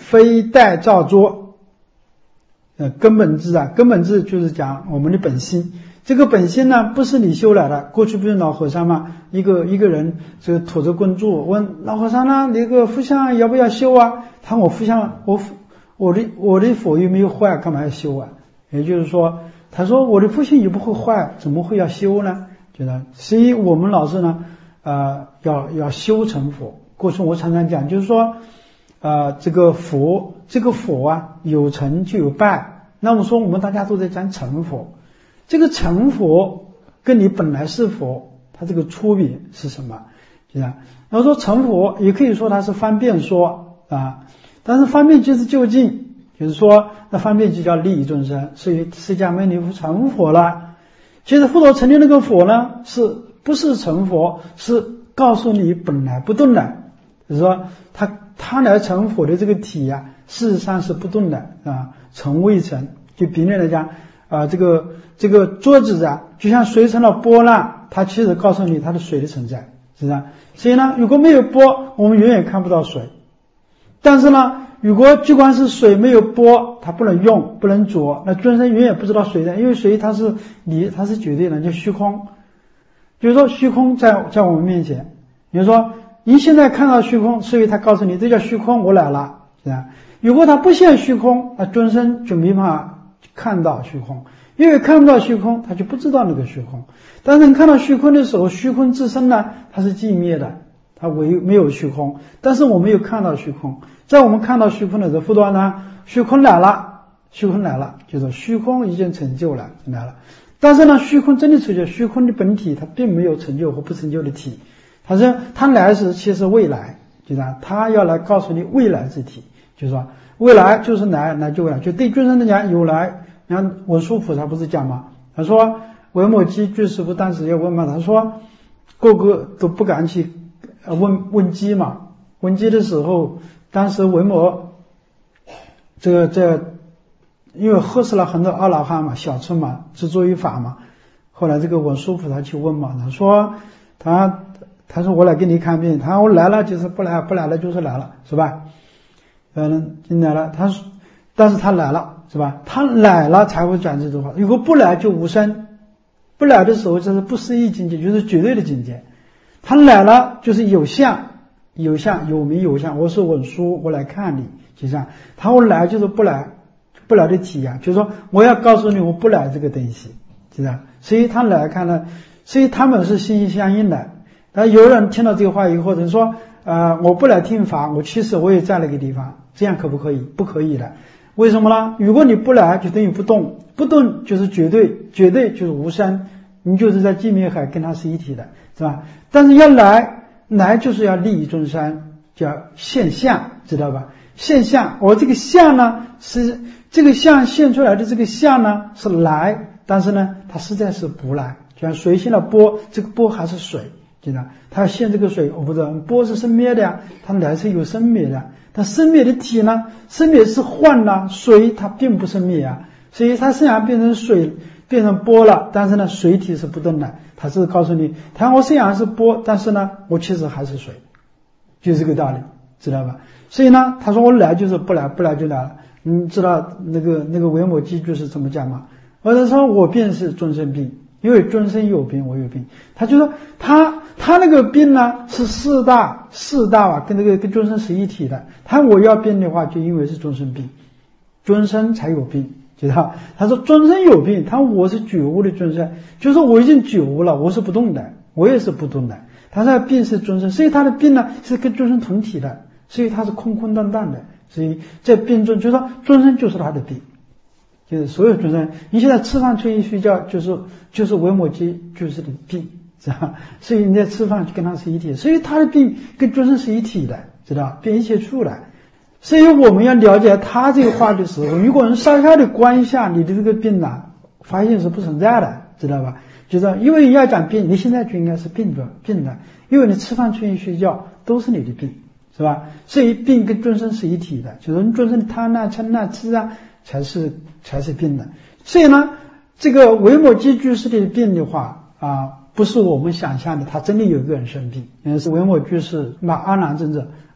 非待造作。呃，根本智啊，根本智就是讲我们的本心。这个本心呢，不是你修来的。过去不是老和尚吗？一个一个人这个拄着棍柱问老和尚呢，你个佛像要不要修啊？他说我佛像我我的我的佛又没有坏，干嘛要修啊？也就是说，他说我的佛性也不会坏，怎么会要修呢？觉得，所以我们老师呢，呃，要要修成佛。过去我常常讲，就是说，呃，这个佛，这个佛啊，有成就有败。那么说，我们大家都在讲成佛。这个成佛跟你本来是佛，它这个出别是什么？对吧？然后说成佛也可以说它是方便说啊，但是方便就是就近，就是说那方便就叫利益众生，所以释迦牟尼佛成佛了。其实佛陀成的那个佛呢，是不是成佛？是告诉你本来不动的，就是说他他来成佛的这个体呀、啊，事实上是不动的啊，成未成。就比喻来讲。啊、呃，这个这个桌子啊，就像水成了波浪，它其实告诉你它的水的存在，是不是？所以呢，如果没有波，我们永远看不到水。但是呢，如果尽管是水没有波，它不能用，不能着，那众生永远不知道水的，因为水它是离，它是绝对的，就虚空。就是说，虚空在在我们面前，比如说你现在看到虚空，所以他告诉你这叫虚空，我来了，是吧？如果它不现虚空，那众生就没办法看到虚空，因为看不到虚空，他就不知道那个虚空。但是你看到虚空的时候，虚空自身呢，它是寂灭的，它唯没有虚空。但是我没有看到虚空，在我们看到虚空的时候，佛陀呢，虚空来了，虚空来了，就是虚空已经成就了，来了。但是呢，虚空真的成就，虚空的本体它并没有成就或不成就的体，它是它来时其实未来，就是它要来告诉你未来之体，就是说未来就是来，来就未来，就对众生来讲有来。你看文殊菩萨不是讲吗？他说维摩诘居士不当时要问嘛，他说个个都不敢去问问机嘛。问机的时候，当时维摩这个这因为喝死了很多阿罗汉嘛，小乘嘛，执着于法嘛。后来这个文殊菩萨去问嘛，他说他他说我来给你看病，他说我来了就是不来，不来了就是来了，是吧？嗯，进来了，他说但是他来了。是吧？他来了才会讲这句话，如果不来就无声。不来的时候这是不思议境界，就是绝对的境界。他来了就是有相，有相有名有相，我是文殊，我来看你，就这样。他我来就是不来，不来的体啊，就是说我要告诉你我不来这个东西，是吧？所以他来看呢，所以他们是心心相印的。那有人听到这个话以后，人说呃我不来听法，我其实我也在那个地方，这样可不可以？不可以的。为什么呢？如果你不来就等于不动，不动就是绝对，绝对就是无声，你就是在寂灭海跟它是一体的，是吧？但是要来，来就是要利益众生，叫现象，知道吧？现象，我这个相呢是这个相现出来的这个相呢是来，但是呢它实在是不来，就像水现了波，这个波还是水，知道？它现这个水，我不知道波是生灭的呀，它来是有生灭的。但生灭的体呢，生灭是幻呢，水它并不生灭啊，所以它虽然变成水变成波了，但是呢水体是不动的，它是告诉你，它我虽然是波，但是呢我其实还是水，就这个道理，知道吧？所以呢他说我来就是不来，不来就来了。你知道那个那个维摩诘居士怎么讲吗？我就说我便是众生病，因为众生有病我有病。他就说他他那个病呢是四大四大啊，跟这个跟众生是一体的。他我要病的话，就因为是众生病，众生才有病，知道？他说众生有病，他我是觉悟的众生，就是说我已经觉悟了，我是不动的，我也是不动的。他说病是众生，所以他的病呢是跟众生同体的，所以他是空空荡荡的。所以在病中，就是说众生就是他的病，就是所有众生。你现在吃饭、睡睡觉，就是就是维摩诘就是的病，知道？所以你在吃饭就跟他是一体，所以他的病跟众生是一体的，知道？变一切处的。所以我们要了解他这个话的时候，如果人稍稍的观一下你的这个病呢，发现是不存在的，知道吧？就是因为要讲病，你现在就应该是病的病的，因为你吃饭、睡睡觉都是你的病，是吧？所以病跟众生是一体的，就是你众生的贪啊、嗔啊、痴啊，才是才是病的。所以呢，这个维摩诘居士的病的话啊，不是我们想象的，他真的有个人生病。因为是维摩居士骂阿难尊者，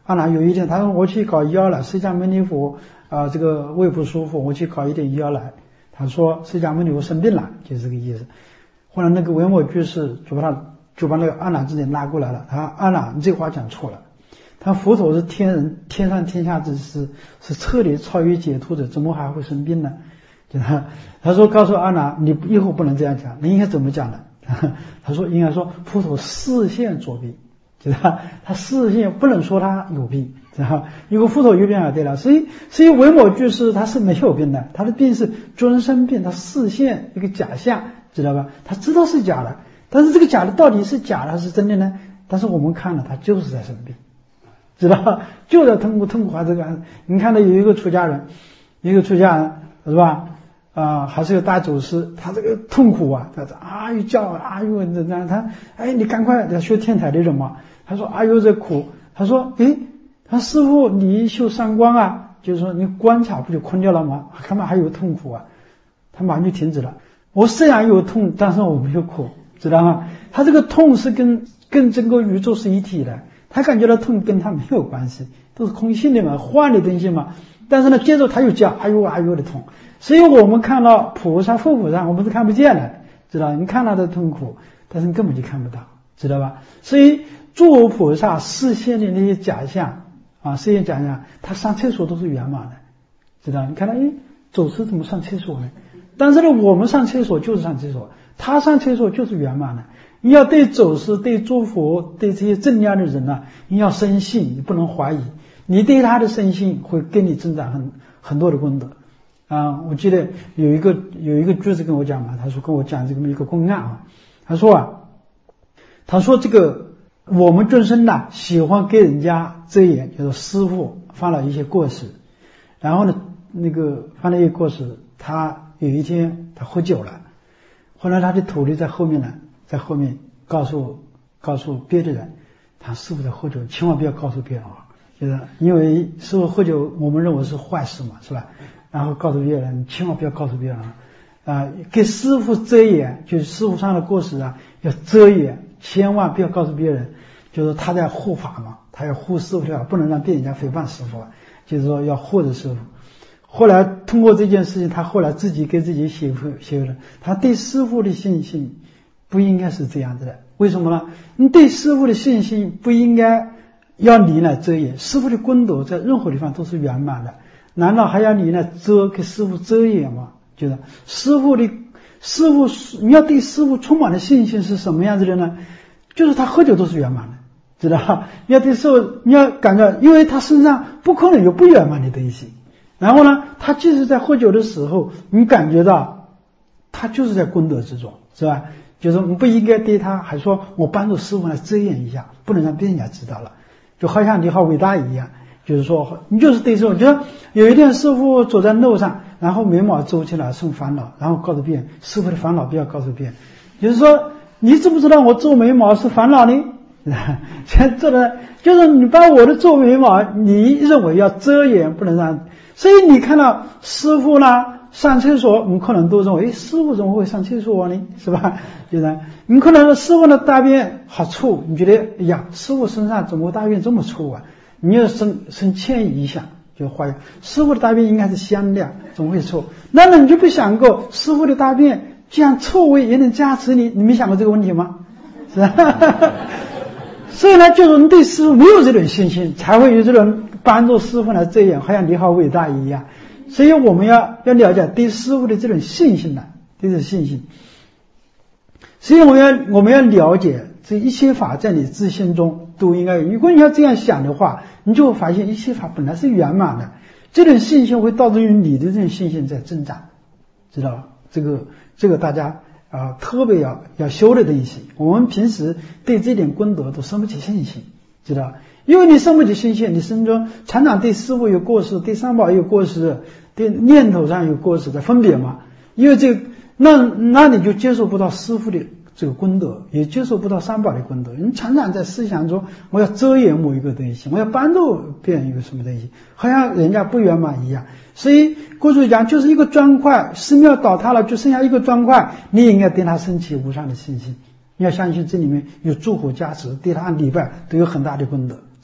阿难有一天他说我去搞医药了，释迦牟尼佛啊、呃、这个胃不舒服，我去搞一点医药来。他说释迦牟尼佛生病了，就是这个意思。后来那个维摩居士就把他就把那个阿难自己拉过来了，他阿难你这话讲错了，他佛陀是天人天上天下之师，是彻底超越解脱者，怎么还会生病呢？就他他说告诉阿难，你以后不能这样讲，你应该怎么讲呢？他说应该说佛陀视线作病，就是他他视线不能说他有病，知道吧？如果佛陀有病啊，对了，所以所以维摩居士他是没有病的，他的病是尊生病，他视线一个假象，知道吧？他知道是假的，但是这个假的到底是假的还是真的呢？但是我们看了他就是在生病，知道吧？就在痛苦痛苦啊这个，你看到有一个出家人，一个出家人是吧？啊、呃，还是个大祖师，他这个痛苦啊，他啊又叫啊又这样，他哎你赶快要学天台的人嘛，他说啊又这苦，他说诶，他师父你修三观啊，就是说你观察不就空掉了吗？干嘛还有痛苦啊？他马上就停止了。我虽然有痛，但是我没有苦，知道吗？他这个痛是跟跟整个宇宙是一体的，他感觉到痛跟他没有关系，都是空性的嘛，幻的东西嘛。但是呢，接着他又叫哎呦哎呦的痛，所以我们看到菩萨佛菩萨，我们是看不见的，知道？你看他的痛苦，但是你根本就看不到，知道吧？所以诸菩萨视线的那些假象啊，视线假象，他上厕所都是圆满的，知道？你看他，哎，走失怎么上厕所呢？但是呢，我们上厕所就是上厕所，他上厕所就是圆满的。你要对走失、对诸佛、对这些正量的人呢、啊，你要深信，你不能怀疑。你对他的深信会跟你增长很很多的功德啊！我记得有一个有一个居士跟我讲嘛，他说跟我讲这么一个公案啊，他说啊，他说这个我们众生呐喜欢给人家遮掩，就是师父犯了一些过失，然后呢那个犯了一些过失，他有一天他喝酒了，后来他的徒弟在后面呢，在后面告诉告诉别的人，他师父在喝酒，千万不要告诉别人啊。就是因为师父喝酒，我们认为是坏事嘛，是吧？然后告诉别人，千万不要告诉别人啊！啊，给师父遮掩，就是师父上的过失啊，要遮掩，千万不要告诉别人。就是他在护法嘛，他要护师父的话，不能让别人家诽谤师父啊，就是说要护着师父。后来通过这件事情，他后来自己给自己写写了，他对师父的信心不应该是这样子的。为什么呢？你对师父的信心不应该要你来遮掩，师父的功德在任何地方都是圆满的，难道还要你来遮给师父遮掩吗？就是师父的师父，你要对师父充满的信心是什么样子的呢？就是他喝酒都是圆满的，知道吧？你要对师父，你要感觉，因为他身上不可能有不圆满的东西。然后呢，他即使在喝酒的时候，你感觉到他就是在功德之中，是吧？就是我们不应该对他还说我帮助师父来遮掩一下，不能让别人家知道了。就好像你好伟大一样，就是说你就是对师父，就有一天师父走在路上，然后眉毛皱起来生烦恼，然后告诉别人师父的烦恼不要告诉别人，就是说你知不知道我皱眉毛是烦恼呢？这个就是你把我的皱眉毛，你认为要遮掩，不能让，所以你看到师父啦上厕所，我们可能都认为，哎，师父怎么会上厕所呢？是吧？就是你可能师父的大便好臭，你觉得哎呀，师父身上怎么大便这么臭啊？你要生生歉意一下，就怀疑师父的大便应该是香的，怎么会臭？难道你就不想过师父的大便既然臭味也能加持你？你没想过这个问题吗？是吧？所以呢，就是你对师父没有这种信心，才会有这种帮助师父来遮掩，好像你好伟大一样。所以我们要要了解对师父的这种信心呢，这种信心。所以我们要我们要了解这一切法在你自心中都应该有。如果你要这样想的话，你就会发现一切法本来是圆满的，这种信心会导致于你的这种信心在增长，知道吧？这个这个大家啊、呃、特别要要修的东西。我们平时对这点功德都生不起信心，知道吧？因为你生不起信心，你心中常常对师父有过失，对三宝有过失，对念头上有过失的分别嘛。因为这个，那那你就接受不到师父的这个功德，也接受不到三宝的功德。你常常在思想中，我要遮掩某一个东西，我要帮助别人一个什么东西，好像人家不圆满一样。所以过去讲，就是一个砖块，寺庙倒塌了，就剩下一个砖块，你也应该对他升起无上的信心。你要相信这里面有诸佛加持，对他礼拜都有很大的功德。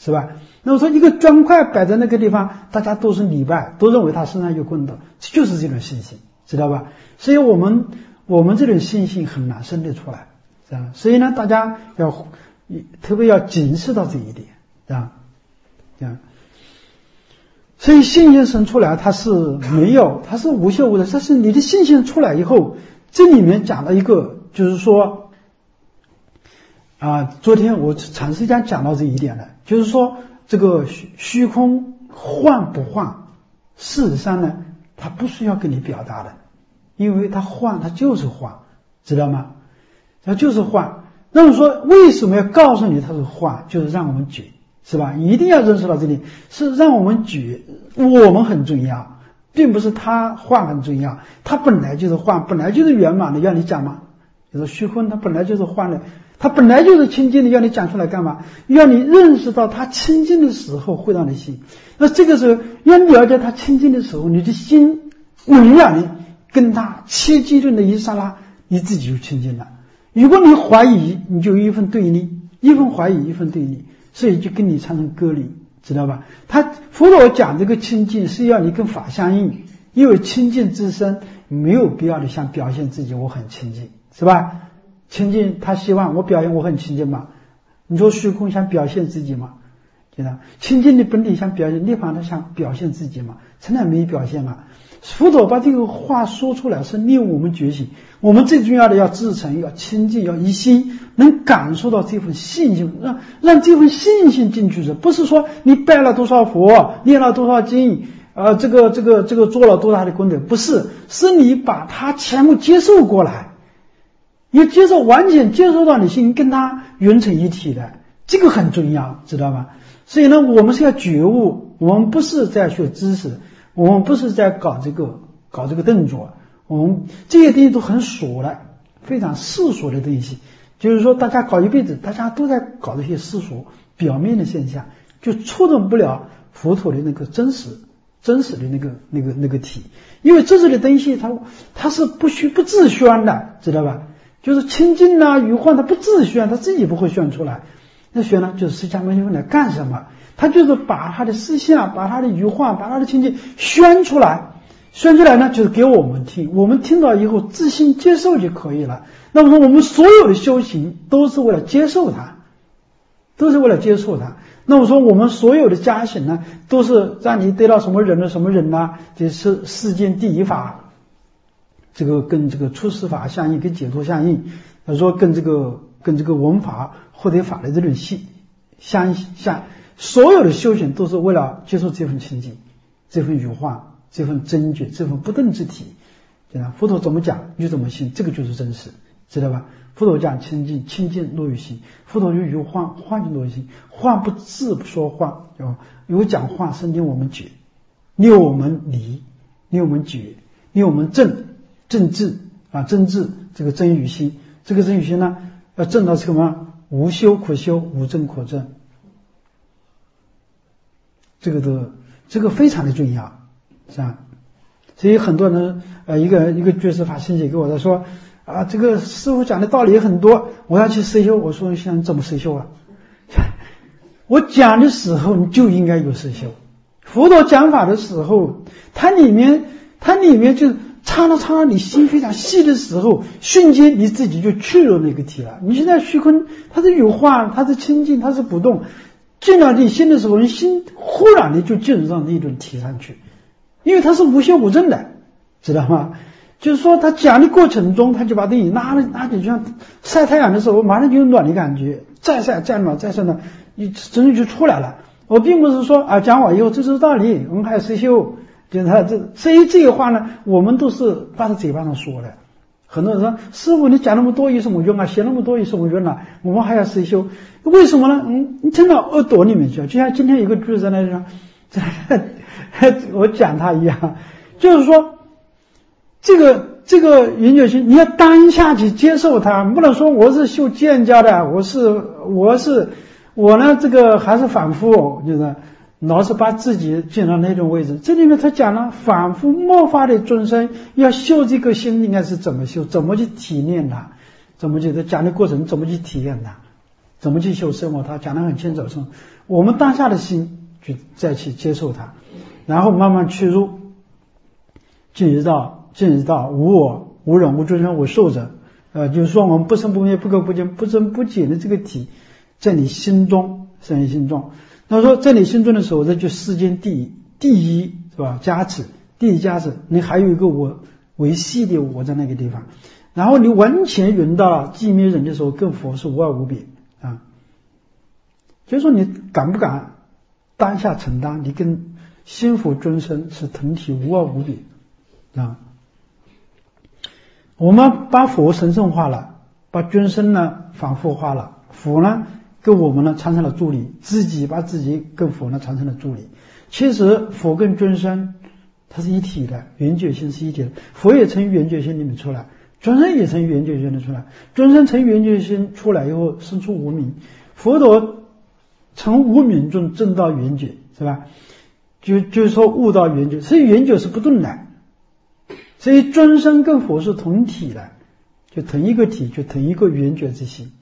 是吧？那我说一个砖块摆在那个地方，大家都是礼拜，都认为他身上有功德，就是这种信心，知道吧？所以我们我们这种信心很难生得出来，是吧？所以呢，大家要特别要警示到这一点，是吧？啊，所以信心生出来，它是没有，它是无休无的。但是你的信心出来以后，这里面讲了一个，就是说，啊，昨天我长时间讲到这一点了，就是说这个虚虚空幻不幻，事实上呢，它不需要跟你表达的，因为它幻，它就是幻，知道吗？它就是幻。那么说，为什么要告诉你它是幻？就是让我们觉。是吧？一定要认识到这里，是让我们觉我们很重要，并不是他幻很重要，他本来就是幻，本来就是圆满的，要你讲吗？就是虚空，它本来就是幻的，它本来就是清净的，要你讲出来干嘛？要你认识到它清净的时候会让你心。那这个时候要了解它清净的时候，你的心猛然的跟它切机的那一刹那，你自己就清净了。如果你怀疑，你就一分对立，一分怀疑，一分对立。所以就跟你产生割离，知道吧？他佛陀讲这个清净是要你跟法相应，因为清净之身没有必要的想表现自己我很清净，是吧？清净他希望我表现我很清净嘛？你说虚空想表现自己吗？对吧？清净的本体想表现，涅槃他想表现自己嘛？从来没表现了。佛陀把这个话说出来是令我们觉醒，我们最重要的要至诚，要清净，要一心，能感受到这份信心，让让这份信心进去的，不是说你拜了多少佛，念了多少经，呃，这个这个这个做了多大的功德，不是，是你把它全部接受过来，你接受完全接受到你心跟它圆成一体的，这个很重要，知道吗？所以呢，我们是要觉悟，我们不是在学知识。我们不是在搞这个搞这个动作，我们这些东西都很俗的，非常世俗的东西。就是说，大家搞一辈子，大家都在搞这些世俗表面的现象，就触动不了佛陀的那个真实、真实的那个、那个、那个体。因为这些的东西，它它是不虚不自宣的，知道吧？就是清净啊、虚幻，它不自宣，它自己不会宣出来。那宣呢，就是释迦牟尼佛来干什么？他就是把他的思想，把他的语话，把他的清净宣出来，宣出来呢，就是给我们听，我们听到以后自信接受就可以了。那么说，我们所有的修行都是为了接受它，都是为了接受它。那么说，我们所有的加行呢，都是让你得到什么人的什么人呢？这是世间第一法，这个跟这个出世法相应，跟解脱相应。他说跟这个跟这个闻法获得法的这种系相相。所有的修行都是为了接受这份清净，这份语化，这份真觉，这份不动之体。对吧？佛陀怎么讲，你就怎么信，这个就是真实，知道吧？佛陀讲清净，清净落于心；佛陀有语化，化就落于心。化不自不说话，有有讲话是令我们觉，令我们离，令我们觉，令我们正正智啊，正智这个真与心，这个真与心呢，要证到什么？无修可修，无证可证。这个的这个非常的重要，是吧？所以很多人呃，一个一个居士法师姐给我的说啊，这个师父讲的道理很多，我要去实修。我说想怎么实修啊？我讲的时候你就应该有实修。佛陀讲法的时候，它里面它里面就插到插到你心非常细的时候，瞬间你自己就去了那个体了。你现在虚空，它是有化，它是清净，它是不动。进到你心的时候，你心忽然的就进入到那种体上去，因为它是无修无证的，知道吗？就是说他讲的过程中，他就把东西拿了拿起，就像晒太阳的时候，马上就有暖的感觉，再晒再暖再晒暖，你真的就出来了。我并不是说啊讲完以后这是道理，我们还要实修，就是他这至于这个话呢，我们都是挂在嘴巴上说的。很多人说师父你讲那么多有什么用啊？写那么多有什么用啊？我们还要实修，为什么呢？嗯，你听到耳朵里面去，就像今天有个句子在那里说，我讲他一样，就是说这个这个云九心，你要当下去接受它，不能说我是修见教的，我是我是我呢这个还是反复，就是老是把自己进到那种位置。这里面他讲了反复末法的众生要修这个心应该是怎么修，怎么去体验它，怎么去讲的过程怎么去体验它，怎么去修生活，他讲得很清楚。从我们当下的心去再去接受它，然后慢慢去入，进入到进入到无我、无人、无众生、无寿者，呃，就是说我们不生不灭、不垢不净、不增不减的这个体，在你心中，在你心中。那说在你心中的时候，这就世间第一，第一是吧？加持，第一加持，你还有一个我维系的我在那个地方，然后你完全圆到了寂灭人的时候，跟佛是无二无别啊。就是说你敢不敢当下承担，你跟心佛尊生是同体无二无别啊。我们把佛神圣化了，把尊生呢反复化了，佛呢跟我们呢产生了助力，自己把自己跟佛呢产生了助力。其实佛跟尊生它是一体的，圆觉心是一体的，佛也从圆觉心里面出来，尊生也从圆觉心里出来，尊生从圆觉心出来以后生出无明，佛陀从无明中证到圆觉，是吧？就就是说悟到圆觉，所以圆觉是不动的，所以尊生跟佛是同体的，就同一个体，就同一个圆觉之心。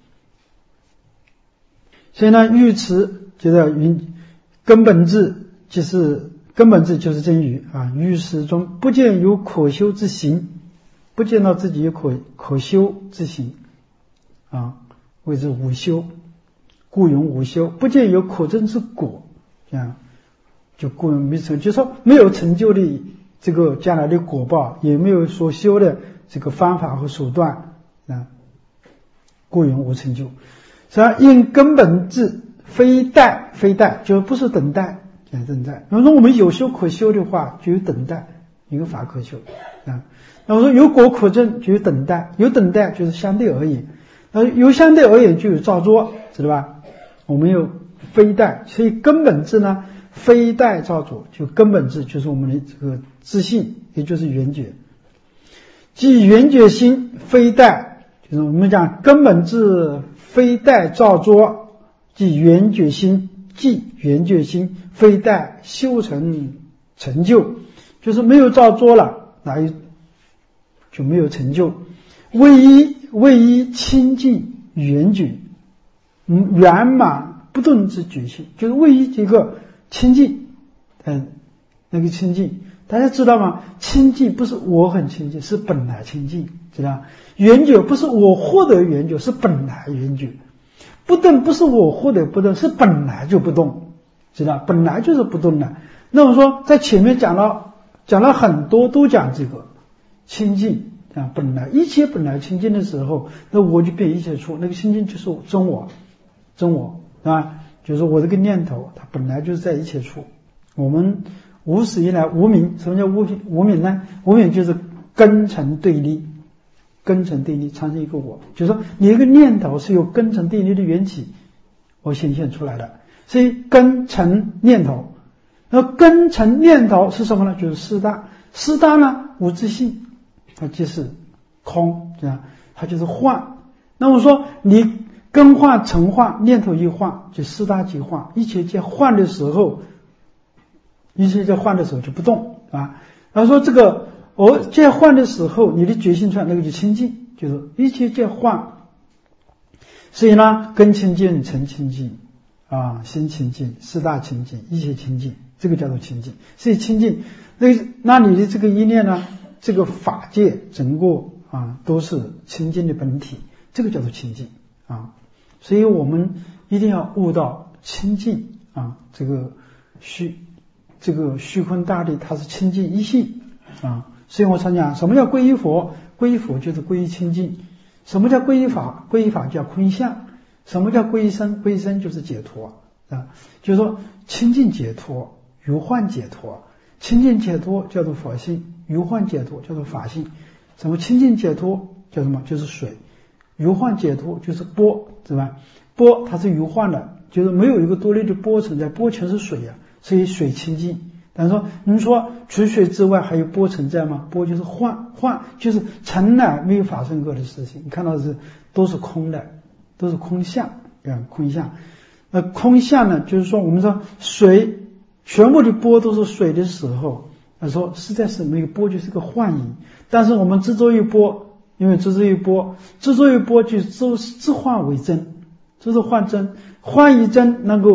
所以呢，欲持就是云根本智，就是根本智就是真语啊。欲始终不见有可修之行，不见到自己有可可修之行啊，谓之无修，故云无修。不见有可证之果，这样就故云没成，就说没有成就的这个将来的果报，也没有所修的这个方法和手段啊，故云无成就。所以因根本智非待，非待就不是等待，讲等待。如果说我们有修可修的话，就有等待，有法可修啊。那我说有果可证，就有等待，有等待就是相对而言，那有相对而言就有造作，知道吧？我们有非待，所以根本智呢，非待造作，就根本智就是我们的这个自信，也就是圆觉。即圆觉心非待，就是我们讲根本智非待造作，即圆觉心，即圆觉心非待修成成就，就是没有造作了，哪有就没有成就。唯一唯一清净圆觉，嗯，圆满不动之觉性，就是唯一这个清净，嗯，那个清净，大家知道吗？清净不是我很清净，是本来清净，知道？圆觉不是我获得圆觉，是本来圆觉。不动不是我获得不动，是本来就不动，知道？本来就是不动的。那我说在前面讲了讲了很多，都讲这个清净啊，本来一切本来清净的时候，那我就变一切处，那个清净就是真我，真我啊，就是我这个念头，它本来就是在一切处。我们无始以来无明，什么叫无无明呢？无明就是根尘对立。根尘对立产生一个我，就是说你一个念头是由根尘对立的缘起而显现出来的，所以根尘念头，那根尘念头是什么呢？就是四大，四大呢无自性，它即是空，这样它就是幻。那么说你根幻尘幻，念头一幻，就四大即幻，一切在幻的时候，一切在幻的时候就不动啊。然后说这个而在幻的时候，你的觉性出来，那个就清净，就是一切在幻。所以呢，根清净、尘清净啊，心清净、四大清净、一切清净，这个叫做清净。所以清净，那那你的这个一念呢，这个法界整个啊都是清净的本体，这个叫做清净啊。所以我们一定要悟到清净啊，这个虚这个虚空大地它是清净一性啊。所以我常讲，什么叫皈依佛？皈依佛就是皈依清净。什么叫皈依法？皈依法叫空相。什么叫皈依身？皈依身就是解脱啊，就是说清净解脱，余幻解脱。清净解脱叫做佛性，余幻解脱叫做法性。什么清净解脱叫什么？就是水。余幻解脱就是波，是吧？波它是余幻的，就是没有一个多余的波存在，波全是水呀、啊，所以水清净。但是说，你说除水之外还有波存在吗？波就是幻，幻就是从来没有发生过的事情。你看到的是都是空的，都是空相啊，空相。那空相呢，就是说我们说水全部的波都是水的时候，他说实在是没有波，就是个幻影。但是我们执着于波，因为执着于波，执着于波就执执幻为真，就是幻真，幻以真能够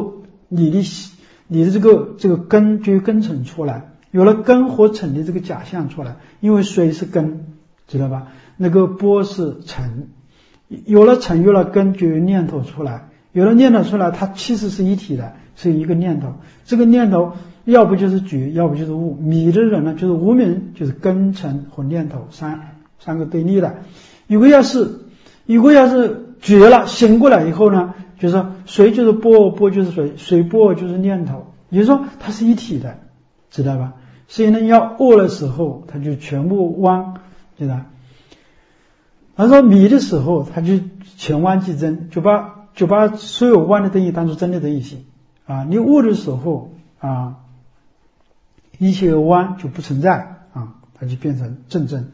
你的你的这个这个根就有根尘出来，有了根和尘的这个假象出来，因为水是根，知道吧？那个波是尘，有了尘有了根就有念头出来，有了念头出来，它其实是一体的，是一个念头。这个念头要不就是觉，要不就是悟。迷的人呢，就是无明，就是根尘和念头三三个对立的。如果要是如果要是觉了，醒过来以后呢，就是说水就是波，波就是水，水波就是念头，也就是说它是一体的，知道吧？所以呢，要恶的时候，它就全部妄，知道吧？而说迷的时候，它就全妄即真，就把就把所有妄的东西当作真的东西啊。你悟的时候啊，一切妄就不存在啊，它就变成正真。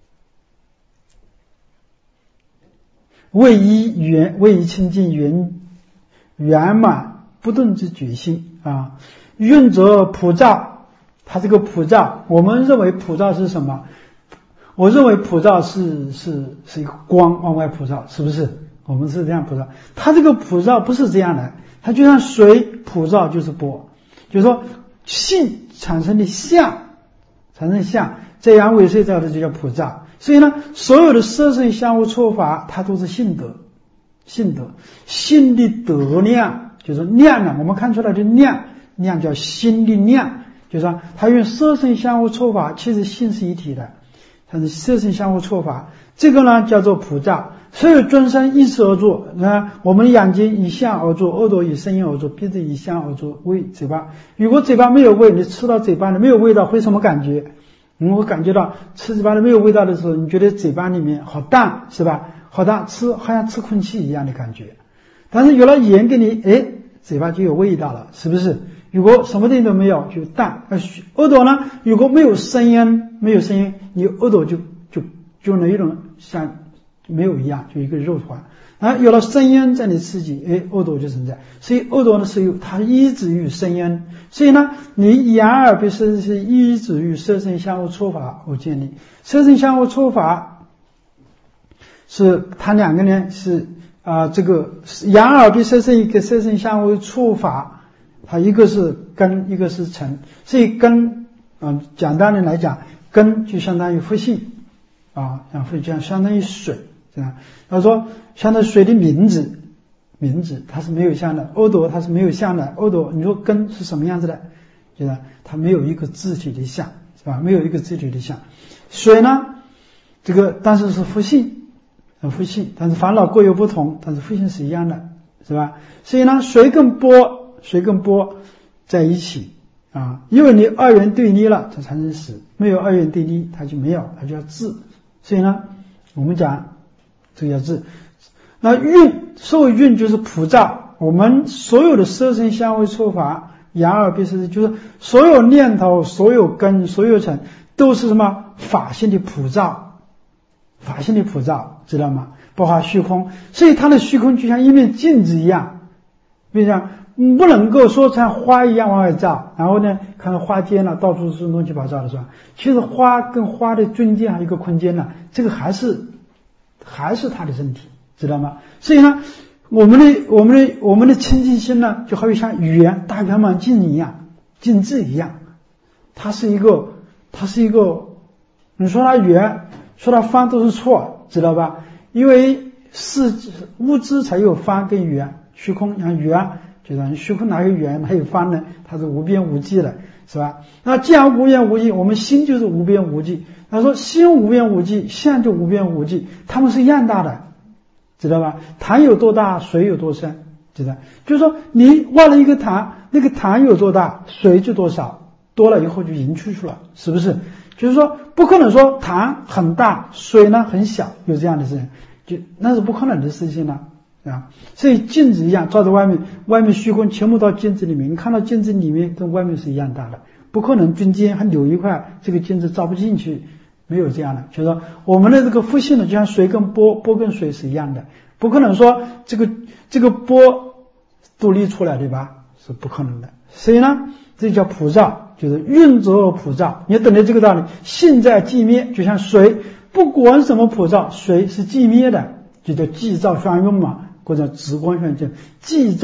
为一圆，为一清净圆圆满不动之觉性啊。运则普照，它这个普照，我们认为普照是什么？我认为普照是是是一个光往外普照，是不是？我们是这样普照。它这个普照不是这样的，它就像水普照就是波，就是说性产生的相，产生的相，这样为谁造的就叫普照。所以呢，所有的色声香味触法，它都是性德，性德，心的德量，就是量呢，我们看出来的量，量叫心的量，就是说它用色声香味触法，其实性是一体的，它是色声香味触法，这个呢叫做普照。所有众生依此而作，那我们的眼睛以相而作，耳朵以声音而作，鼻子以香而作，胃嘴巴，如果嘴巴没有味，你吃到嘴巴里没有味道，会什么感觉？你会感觉到吃嘴巴里没有味道的时候，你觉得嘴巴里面好淡，是吧？好淡，吃好像吃空气一样的感觉。但是有了盐给你，哎，嘴巴就有味道了，是不是？如果什么东西都没有，就淡。耳朵呢，如果没有声音，没有声音，你耳朵就就就那一种像没有一样，就一个肉团。啊，有了声音在你刺激，哎，耳朵就存在。所以耳朵的是有它依止于声音，所以呢，你眼耳鼻舌是依止于色声香味触法而建立。色声香味触法是它两个呢是啊、呃，这个眼耳鼻舌身一个色声香味触法，它一个是根，一个是尘。所以根，嗯、呃，简单的来讲，根就相当于佛性啊，像佛就相当于水。他说像那水的名字，名字它是没有相的，耳朵它是没有相的，耳朵你说根是什么样子的，就是它没有一个自体的相，是吧？没有一个自体的相。水呢，这个但是是佛性，佛性，但是烦恼各有不同，但是佛性是一样的，是吧？所以呢，水跟波，水跟波在一起啊，因为你二元对立了，它产生实；没有二元对立，它就没有，它叫智。所以呢，我们讲。这个叫智。那蕴，所谓蕴就是普照，我们所有的色声香味触法，眼耳鼻舌，就是所有念头、所有根、所有尘，都是什么法性的普照，法性的普照，知道吗？包括虚空，所以它的虚空就像一面镜子一样，就像不能够说像花一样往外照，然后呢，看到花间了，到处是乱七八糟的，是吧？其实花跟花的中间还有一个空间呢，这个还是。还是他的身体，知道吗？所以呢，我们的我们的我们的清净心呢，就好比像圆大圆满镜一样，镜子一样，它是一个，它是一个，你说它圆，说它方都是错，知道吧？因为是物质才有方跟圆，虚空像圆，就是虚空哪有圆哪有方呢？它是无边无际的，是吧？那既然无边无际，我们心就是无边无际。他说心无边无际，相就无边无际，它们是一样大的，知道吧？潭有多大，水有多深，知道？就是说你挖了一个潭，那个潭有多大，水就多少，多了以后就盈出去了，是不是？就是说不可能说潭很大，水呢很小，有这样的事情，就那是不可能的事情了啊。所以镜子一样照在外面，外面虚空全部到镜子里面，你看到镜子里面跟外面是一样大的，不可能中间还留一块，这个镜子照不进去。没有这样的，就是说我们的这个佛性呢，就像水跟波，波跟水是一样的，不可能说这个这个波独立出来，对吧？是不可能的。所以呢，这叫普照，就是蕴则普照。你要懂得这个道理，性在寂灭，就像水，不管什么普照，水是寂灭的，就叫寂照相用嘛，或者直观相见。寂照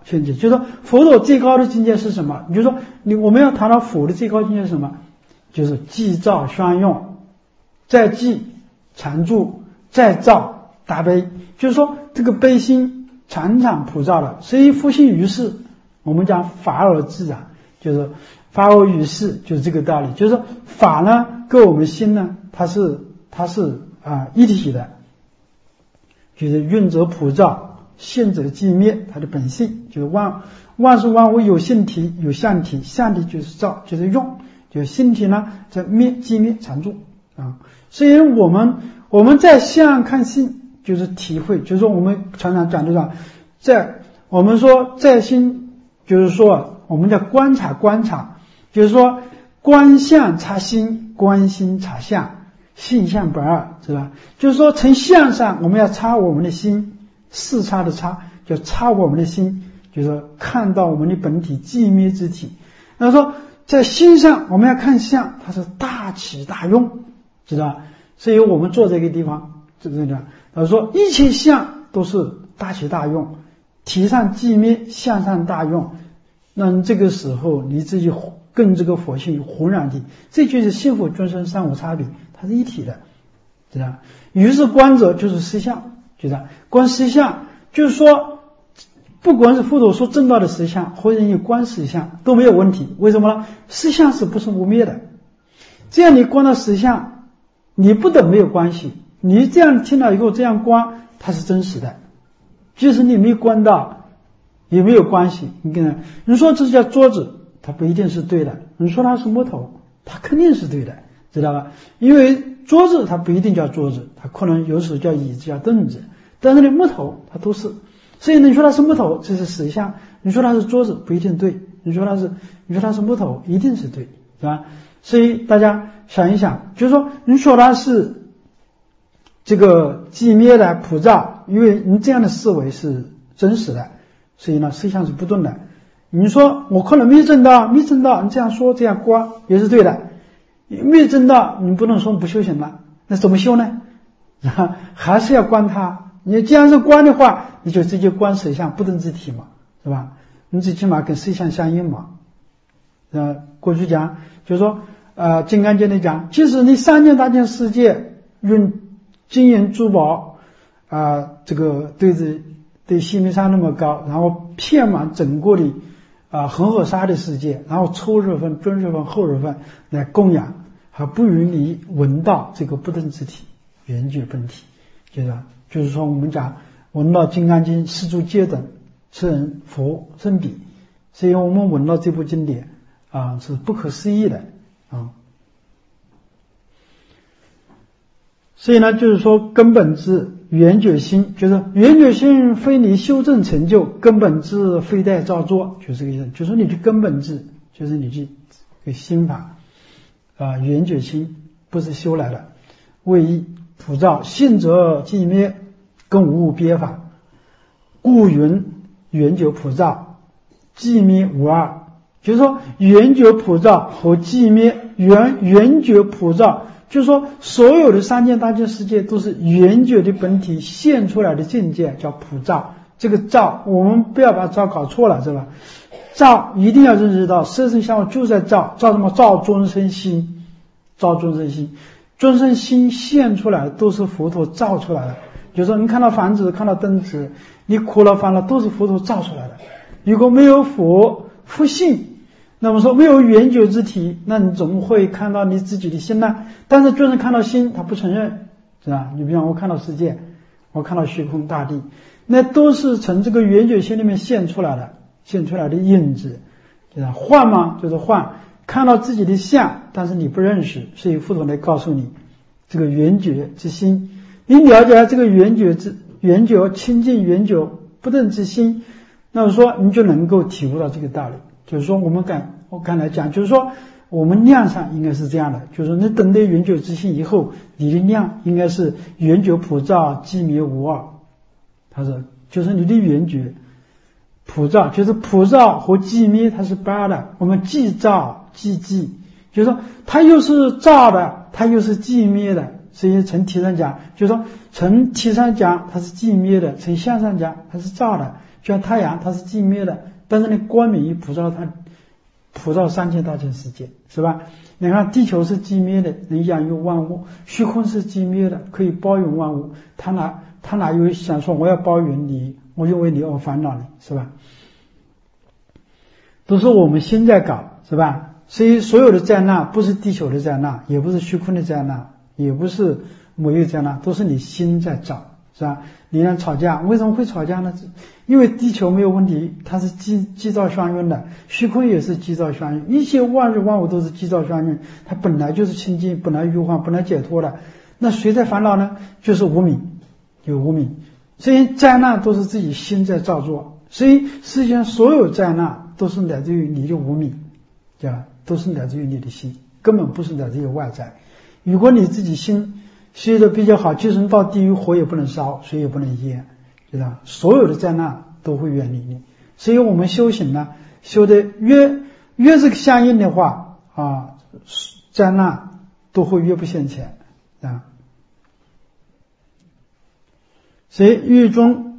境界。就是说佛陀最高的境界是什么？你就说你我们要谈到佛的最高境界是什么？就是寂照相用，再寂常住，再照大悲。就是说这个悲心常常普照的，所以复性于世，我们讲法而自然，就是法而于世，就是这个道理。就是说法呢跟我们心呢，它是它是啊一体的，就是运则普照，现则寂灭，它的本性就是万万事万物有性体有相体，相体就是照就是用，就是性体呢在灭寂灭常住啊。所以我们我们在相看性，就是体会，就是说我们常常讲这个，在我们说在心，就是说我们叫观察观察，就是说观相察心，观心察相，性相不二，是吧？就是说从相上我们要察我们的心，视察的察就察我们的心，就是说看到我们的本体寂灭之体。那说在心上我们要看相，它是大起大用，知道吧？所以我们坐这个地方就是这样，他说一切相都是大起大用，体上寂灭，相上大用。那这个时候你自己跟这个佛性浑然体，这就是心佛众生三无差别，它是一体的，知道吧？于是观者就是实相，知道吧？观实相就是说，不管是佛陀说正道的实相，或者你观实相都没有问题。为什么呢？实相是不生不灭的，这样你观到实相，你不等没有关系。你这样听了以后这样观，它是真实的，即使你没观到也没有关系。你看，你说这叫桌子，它不一定是对的；你说它是木头，它肯定是对的，知道吧？因为桌子它不一定叫桌子，它可能有时叫椅子叫凳子，但是呢木头它都是。所以你说它是木头，这是实相；你说它是桌子不一定对，你说它是你说它是木头一定是对，是吧？所以大家想一想，就是说你说它是这个寂灭的普照，因为你这样的思维是真实的，所以呢实相是不动的。你说我可能没证到没证到，你这样说这样观也是对的，没证到你不能说不修行了，那怎么修呢？还是要观它。你既然是观的话，你就直接观实相不动之体嘛，是吧？你最起码跟实相相应嘛。呃，过去讲就是说呃金刚经里讲，即使你三千大千世界用金银珠宝啊、呃，这个对着对西密山那么高，然后遍满整个的啊、呃、恒河沙的世界，然后初日分、中日分、后日分来供养，还不与你闻到这个不动之体圆觉本体，就是就是说我们讲闻到金刚经四诸戒等此人佛甚彼，所以我们闻到这部经典啊是不可思议的啊。所以呢就是说根本之圆觉心，就是圆觉心非你修正成就，根本智非待造作，就是这个意思。就是你的根本智，就是你的这个心法啊，圆觉心不是修来的，为一普照，性则寂灭，更无别法，故云圆觉普照，寂灭无二。就是说圆觉普照和寂灭，圆圆觉普照就是说所有的三界大千世界都是圆觉的本体现出来的境界，叫普照。这个照我们不要把照搞错了，是吧？照一定要认识到色身相就在照，照什么？照众生心，照众生心，众生心现出来都是佛陀照出来的。就是说你看到房子看到灯子，你苦了烦了都是佛陀照出来的。如果没有佛复性，那么说没有圆觉之体，那你怎么会看到你自己的心呢？但是众生看到心他不承认，是吧？你比方我看到世界，我看到虚空大地，那都是从这个圆觉心里面现出来的，现出来的影子，就是幻嘛，就是幻，看到自己的相，但是你不认识，所以佛陀来告诉你这个圆觉之心。你了解这个圆觉之圆觉清净圆觉不动之心，那么说你就能够体悟到这个道理。就是说我们刚我刚才讲，就是说我们量上应该是这样的，就是你等待圆觉之心以后，你的量应该是圆觉普照，寂灭无二。他说就是你的圆觉普照，就是普照和寂灭它是不二的。我们既照既寂，就是说它又是照的，它又是寂灭的。所以从体上讲，就是说从体上讲它是寂灭的，从相上讲它是照的。 就像太阳它是寂灭的，但是呢光明普照它普照三千大千世界，是吧？你看地球是寂灭的，能养育万物，虚空是寂灭的，可以包容万物，他哪他哪有想说我要包容你，我就为你而烦恼呢，是吧？都是我们心在搞，是吧？所以所有的灾难不是地球的灾难，也不是虚空的灾难，也不是某一个灾难，都是你心在造，是吧？你俩吵架为什么会吵架呢？因为地球没有问题，它是机机造相应的，虚空也是机造相应，一切万事万物都是机造相应，它本来就是清净，本来圆满，本来解脱的。那谁在烦恼呢？就是无明，有无明。所以灾难都是自己心在造作，所以世界上所有灾难都是来自于你的无明，对吧？都是来自于你的心，根本不是来自于外在。如果你自己心修的比较好，即使到地狱火也不能烧，水也不能淹，知道？所有的灾难都会远离你。所以我们修行呢，修的越越是相应的话啊，灾难都会越不现前啊。所以狱中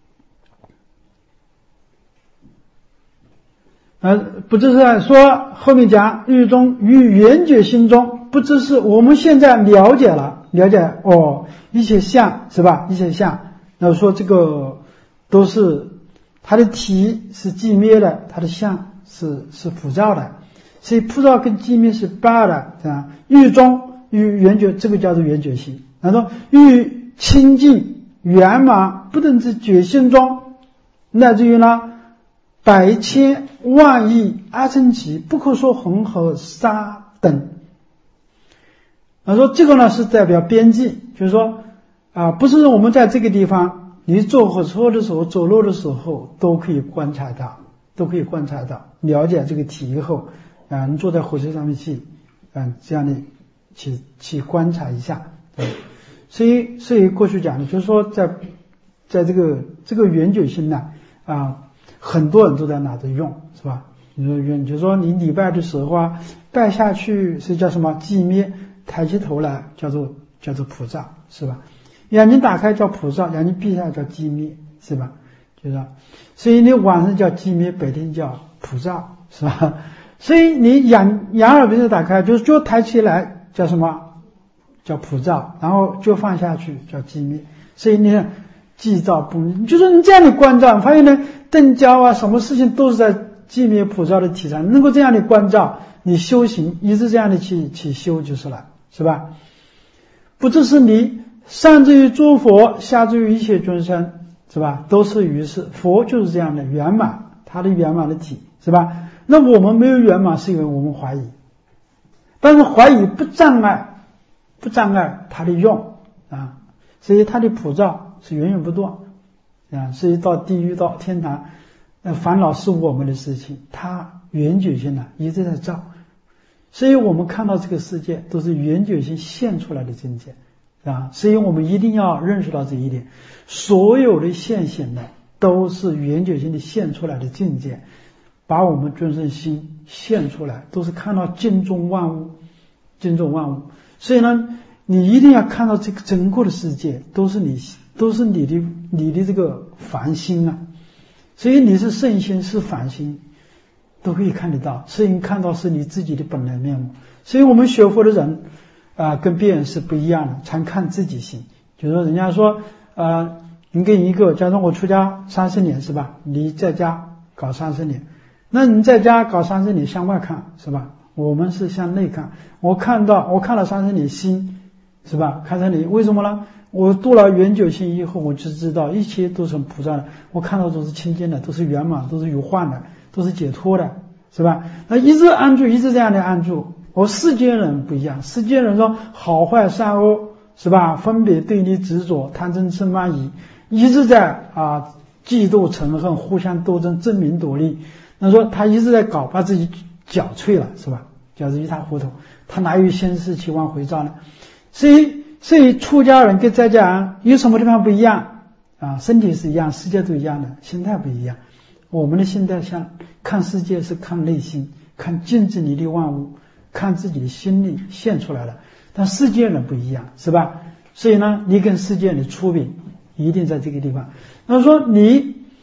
呃，不知是说后面讲狱中于圆觉心中，不知是我们现在了解了，了解哦，一切相是吧？一切相，那说这个都是它的体是寂灭的，它的相是是普照的，所以普照跟寂灭是八的啊。狱中于圆觉，这个叫做圆觉心。然后于清净圆满不等之觉心中，乃至于呢百千万亿阿僧祇不可说恒河沙等。他说这个呢是代表边际，就是说啊，不是我们在这个地方，你坐火车的时候、走路的时候都可以观察到，都可以观察到，了解这个体以后啊，你坐在火车上面去，嗯、啊，这样的去去观察一下。对，所以所以过去讲的，就是说在在这个这个圆觉心呢啊。很多人都在拿着用，是吧？你说你就说你礼拜的时候啊，拜下去是叫什么寂灭，抬起头来叫做叫做普照，是吧？眼睛打开叫普照，眼睛闭下叫寂灭，是吧？就是，所以你晚上叫寂灭，白天叫普照，是吧？所以你眼眼耳鼻子打开，就是就抬起来叫什么？叫普照，然后就放下去叫寂灭。所以你看寂照不，就是你这样的关照，发现呢？灯焦啊，什么事情都是在寂灭普照的体上，能够这样的关照，你修行一直这样的去去修就是了，是吧？不只是你，上至于诸佛，下至于一切众生，是吧？都是于是佛就是这样的圆满，他的圆满的体，是吧？那我们没有圆满，是因为我们怀疑，但是怀疑不障碍，不障碍他的用啊，所以他的普照是源源不断。啊，所以到地狱到天堂，那烦恼是我们的事情，它圆觉心呢一直在造，所以我们看到这个世界都是圆觉心现出来的境界啊，所以我们一定要认识到这一点，所有的现行呢都是圆觉心的现出来的境界，把我们众生心现出来，都是看到境中万物，境中万物，所以呢，你一定要看到这个整个的世界都是你。都是你的你的这个凡心啊，所以你是圣心是凡心，都可以看得到。所以你看到是你自己的本来面目。所以我们学佛的人啊、呃，跟别人是不一样的，常看自己心。就是说，人家说呃，你跟一个，假如我出家三十年是吧？你在家搞三十年，那你在家搞三十年向外看是吧？我们是向内看。我看到我看了三十年心是吧？看着你为什么呢？我度了圆觉心以后，我就知道一切都是普照的，我看到都是清净的，都是圆满，都是有幻的，都是解脱的，是吧？那一直安住，一直这样的安住。我世间人不一样，世间人说好坏善恶，是吧？分别对立执着，贪嗔痴慢疑，一直在啊嫉妒嗔恨，互相斗争，争名夺利。那说他一直在搞，把自己搅碎了，是吧？搅得一塌糊涂，他哪有心思去往回照呢？所以。所以出家人跟在家人有什么地方不一样啊？身体是一样，世界都一样的，心态不一样。我们的心态像看世界是看内心，看镜子里的万物，看自己的心里现出来了。但世界人不一样，是吧？所以呢，你跟世界人的出别一定在这个地方。那说你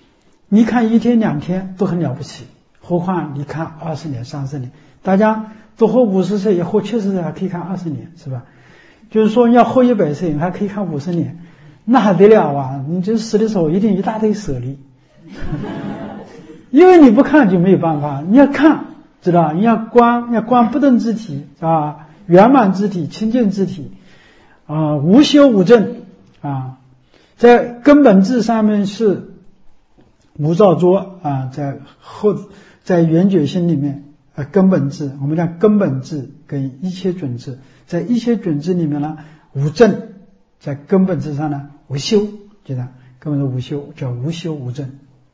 你看一天两天都很了不起，何况你看二十年三十年，大家都活五十岁也活七十岁还可以看二十年，是吧？就是说要活一百岁还可以看五十年，那还得了啊！你这死的时候一定一大堆舍利，因为你不看就没有办法，你要看，知道？你要观，要观不动之体啊，圆满之体，清净之体啊，无修无证啊，在根本智上面是无造作啊，在后在圆觉心里面啊，根本智，我们讲根本智跟一切准智，在一切准智里面呢无证，在根本智上呢无修，记得根本是无修，叫无修无证，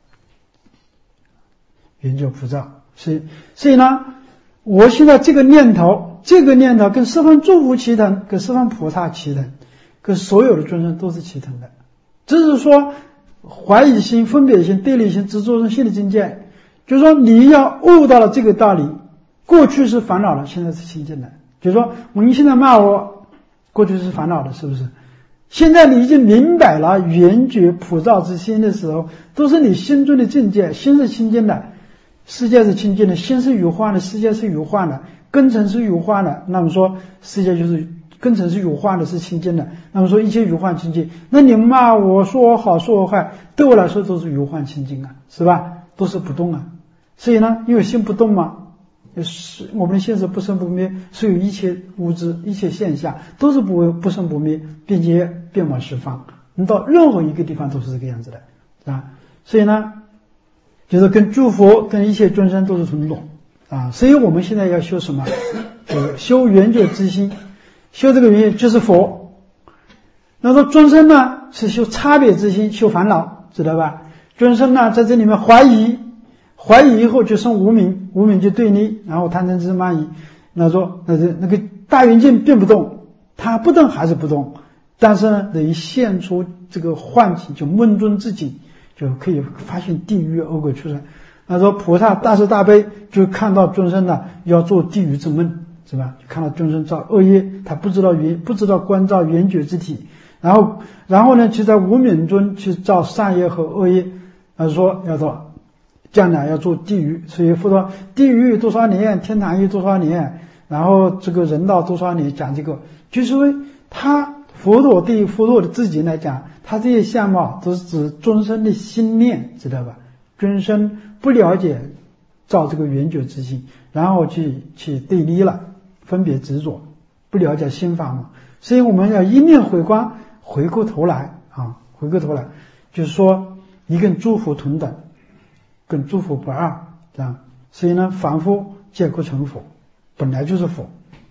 圆觉普照。所以所以呢，我现在这个念头，这个念头跟十方诸佛齐等，跟十方菩萨齐等，跟所有的众生都是齐等的。只是说怀疑心、分别心、对立心、执着心的境界，就是说你要悟到了这个道理，过去是烦恼的，现在是清净的。就是说你现在骂我，过去是烦恼的，是不是？现在你已经明白了圆觉普照之心的时候，都是你心中的境界，心是清净的，世界是清净的，心是有幻的，世界是有幻的，根尘是有幻的，那么说世界就是根尘是有幻的，是清净的，那么说一切有幻清净，那你骂我说我好说我坏，对我来说都是有幻清净啊，是吧？都是不动啊。所以呢，因为心不动嘛，是我们的现实不生不灭，所有一切物质一切现象都是不不生不灭，并且遍满十方，你到任何一个地方都是这个样子的啊。所以呢，就是跟诸佛跟一切众生都是同种啊。所以我们现在要修什么？就是修圆觉之心，修这个圆觉就是佛。那说众生呢是修差别之心，修烦恼，知道吧？众生呢在这里面怀疑，怀疑以后就生无明，无明就对立，然后贪嗔痴慢疑。那说那那个大圆镜并不动，它不动还是不动，但是呢等于现出这个幻境，就梦中之境，就可以发现地狱恶鬼出生。那说菩萨大慈大悲，就看到众生呢要做地狱之梦，是吧？就看到众生造恶业，他不知道圆，不知道观照圆觉之体，然后然后呢就在无明中去造善业和恶业。他说要做将来要做地狱，所以佛说地狱多少年，天堂狱多少年，然后这个人道多少年，讲这个就是因为他佛陀对于佛陀的自己来讲，他这些相貌都是指众生的心念，知道吧？众生不了解造这个圆觉之心，然后去去对立了，分别执着，不了解心法嘛。所以我们要一念回光，回过头来啊，回过头来就是说你跟诸佛同等，跟诸佛不二，这样。所以呢，凡夫皆可成佛，本来就是佛。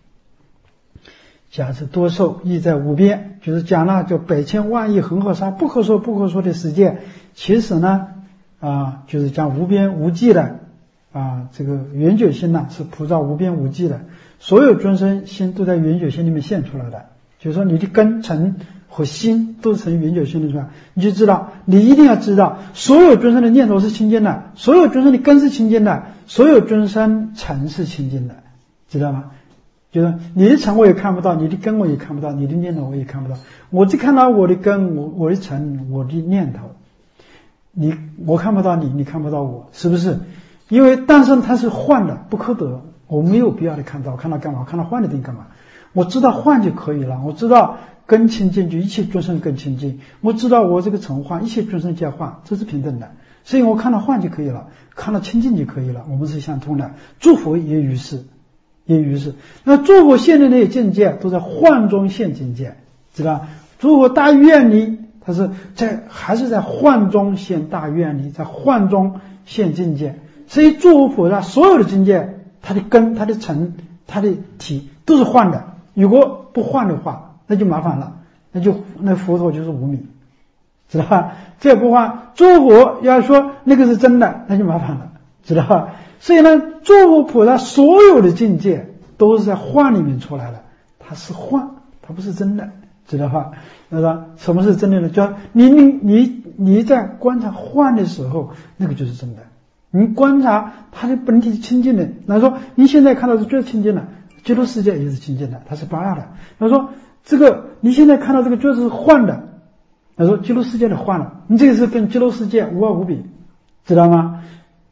假是多寿意在无边，就是讲了就百千万亿恒河沙不可说不可说的世界，其实呢啊，就是讲无边无际的啊，这个圆觉心呢是普照无边无际的，所有众生心都在圆觉心里面现出来的。就是说你的根尘和心都是从圆觉心里出来，你就知道，你一定要知道，所有众生的念头是清净的，所有众生的根是清净的，所有众生尘是清净的，知道吗？就是你的尘我也看不到，你的根我也看不到，你的念头我也看不到，我只看到我的根，我我的尘，我的念头，你我看不到你，你看不到我，是不是？因为但是它是幻的，不可得，我没有必要的看到，看到干嘛？看到幻的东西干嘛？我知道幻就可以了，我知道根清净就一切众生更清净，我知道我这个尘幻，一切众生皆幻，这是平等的，所以我看到幻就可以了，看到清净就可以了，我们是相通的。诸佛也于是，也于是。那诸佛现的那些境界都在幻中现境界，知道？诸佛大愿力，它是在还是在幻中现大愿力，在幻中现境界。所以诸佛菩萨所有的境界，它的根、它的尘、它的体都是幻的。如果不幻的话，那就麻烦了，那就那佛陀就是无明，知道吧？这不幻，诸佛要说那个是真的，那就麻烦了，知道吧？所以呢，诸佛菩萨所有的境界都是在幻里面出来的，它是幻，它不是真的，知道吧？那么什么是真的呢？叫你你你你在观察幻的时候，那个就是真的。你观察它的本体清净的，那说你现在看到是最清净的。极乐世界也是清净的，它是不二的。他说这个你现在看到这个就是幻的，他说极乐世界的幻了，你这个是跟极乐世界无二无比， 知道吗？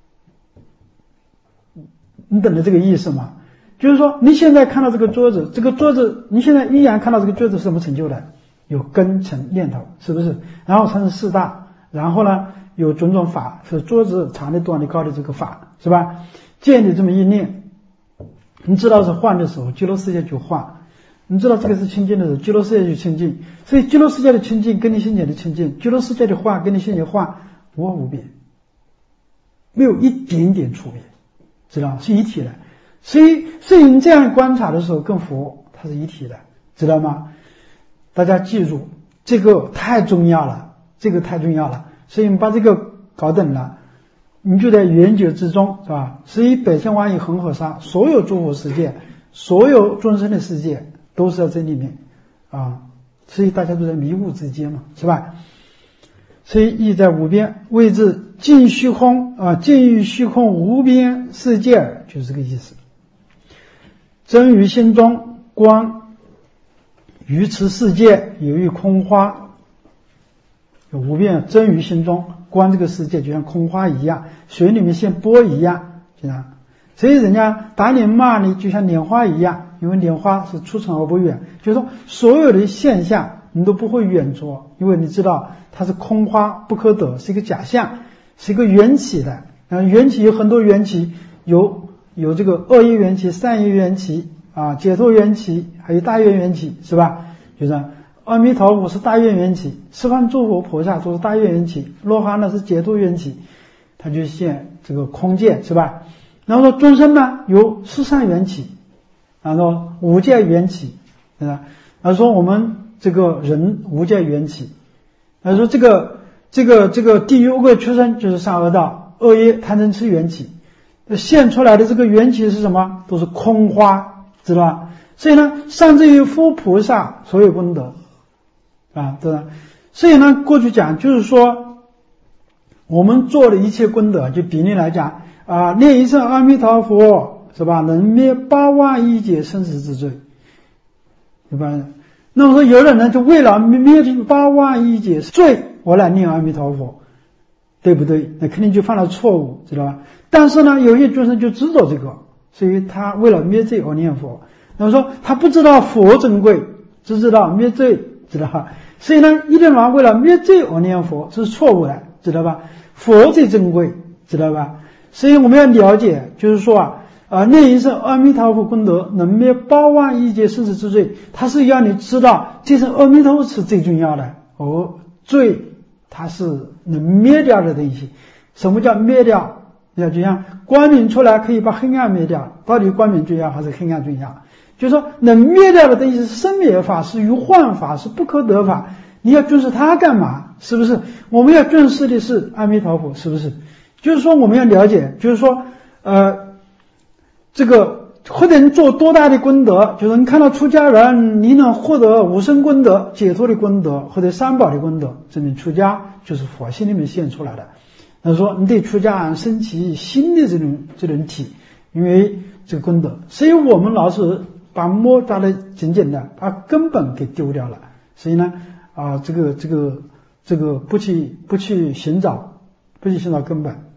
你懂得这个意思吗？就是说你现在看到这个桌子，这个桌子你现在依然看到这个桌子是什么成就的？有根尘念头，是不是？然后成四大，然后呢有种种法，是桌子长的短的高的这个法，是吧？见你这么一念，你知道是幻的时候，极乐世界就幻；你知道这个是清净的时候，极乐世界就清净。所以极乐世界的清净跟你现前的清净，极乐世界的幻跟你现前幻无二无别，没有一点点区别，知道吗？是一体的。所以所以你这样观察的时候，跟佛它是一体的，知道吗？大家记住，这个太重要了，这个太重要了。所以你把这个搞懂了，你就在圆觉之中，是吧？所以百千万亿恒河沙，所有诸佛世界，所有众生的世界都是在这里面啊。所以大家都在迷雾之间嘛，是吧？所以意在无边，谓之尽虚空啊，尽于虚空无边世界，就是这个意思。真于心中观于此世界有一空花，有无边真于心中观这个世界就像空花一样，水里面现波一样，这样。所以人家打你骂你就像拈花一样，因为拈花是出尘而不远，就是说所有的现象你都不会远着，因为你知道它是空花不可得，是一个假象，是一个缘起的。啊，缘起有很多缘起，有有这个恶业缘起、善业缘起啊，解脱缘起，还有大愿缘起，是吧？就是阿弥陀佛是大愿缘起，十方诸佛菩萨都是大愿缘起，罗汉呢是解脱缘起，它就现这个空界，是吧？然后说众生呢有十善缘起，然后五界缘起，对吧？然后说我们这个人五界缘起，然后说这个这个这个地狱恶鬼畜生就是三恶道，恶业贪嗔痴缘起，现出来的这个缘起是什么？都是空花，知道吧？所以呢，上至于诸菩萨所有功德啊，对吧？所以呢，过去讲就是说，我们做的一切功德，就比例来讲啊，念一声阿弥陀佛，是吧？能灭八万亿劫生死之罪，对吧？那么说，有的人就为了灭尽八万亿劫罪，我来念阿弥陀佛，对不对？那肯定就犯了错误，知道吧？但是呢，有些众生就知道这个，所以他为了灭罪而念佛。那么说，他不知道佛珍贵，只知道灭罪，知道吧？所以呢，一定要为了灭罪而念佛，这是错误的，知道吧？佛最珍贵，知道吧？所以我们要了解，就是说啊，啊，念一声阿弥陀佛功德能灭八万亿劫生死之罪，它是要你知道，这声阿弥陀佛是最重要的，而罪它是能灭掉的东西。什么叫灭掉？要就像光明出来可以把黑暗灭掉，到底光明重要还是黑暗重要？就是说能灭掉的东西是生灭法，是于幻法，是不可得法。你要重视它干嘛？是不是？我们要重视的是阿弥陀佛，是不是？就是说我们要了解，就是说呃这个或者你做多大的功德，就是你看到出家人你能获得无生功德、解脱的功德或者三宝的功德，证明出家就是佛心里面现出来的。他说你对出家人升起新的这种这种体，因为这个功德，所以我们老是把摸抓的紧紧的，把根本给丢掉了。所以呢啊，这个这个这个不去不去寻找，不去寻找根本。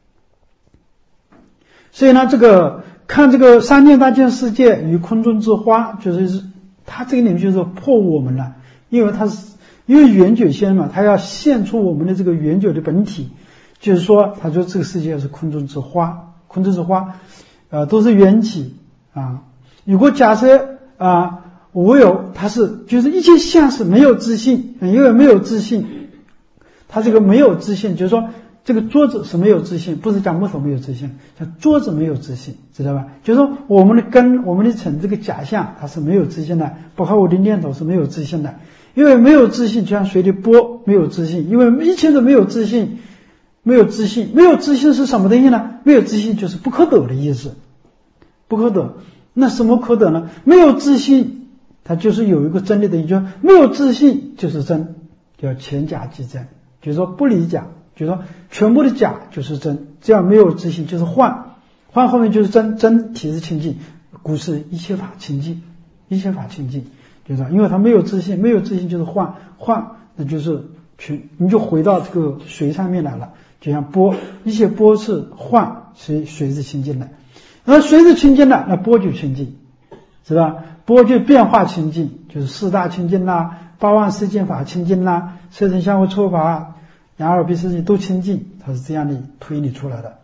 所以呢，这个看这个三界大千世界与空中之花，就是它这个里面就是破我们了，因为它是因为圆觉仙嘛，它要现出我们的这个圆觉的本体，就是说，他说这个世界是空中之花，空中之花，呃，都是缘起啊。如果假设啊，无有，它是就是一切相是没有自信，因为没有自信，它这个没有自信，就是说。这个桌子是没有自信，不是讲木头没有自信，讲桌子没有自信，知道吧？就是说我们的根，我们的尘这个假象，它是没有自信的，包括我的念头是没有自信的，因为没有自信，就像水的波没有自信，因为一切都没有自信，没有自信，没有自信是什么东西呢？没有自信就是不可得的意思，不可得。那什么可得呢？没有自信，它就是有一个真理的一句，没有自信就是真，叫前假即真，就是说不离假。就是说全部的假就是真，这样没有自信就是幻，幻后面就是真，真体是清净，故是一切法清净，一切法清净，就是因为他没有自信，没有自信就是幻，幻那就是全，你就回到这个水上面来了， 就像波，一切波是幻，随随之清净的。那随之清净了，那波就清净，是吧？波就变化清净，就是四大清净啦，八万四千法清净啦，色声香味触法、眼耳鼻舌身都清净，它是这样的推理出来的。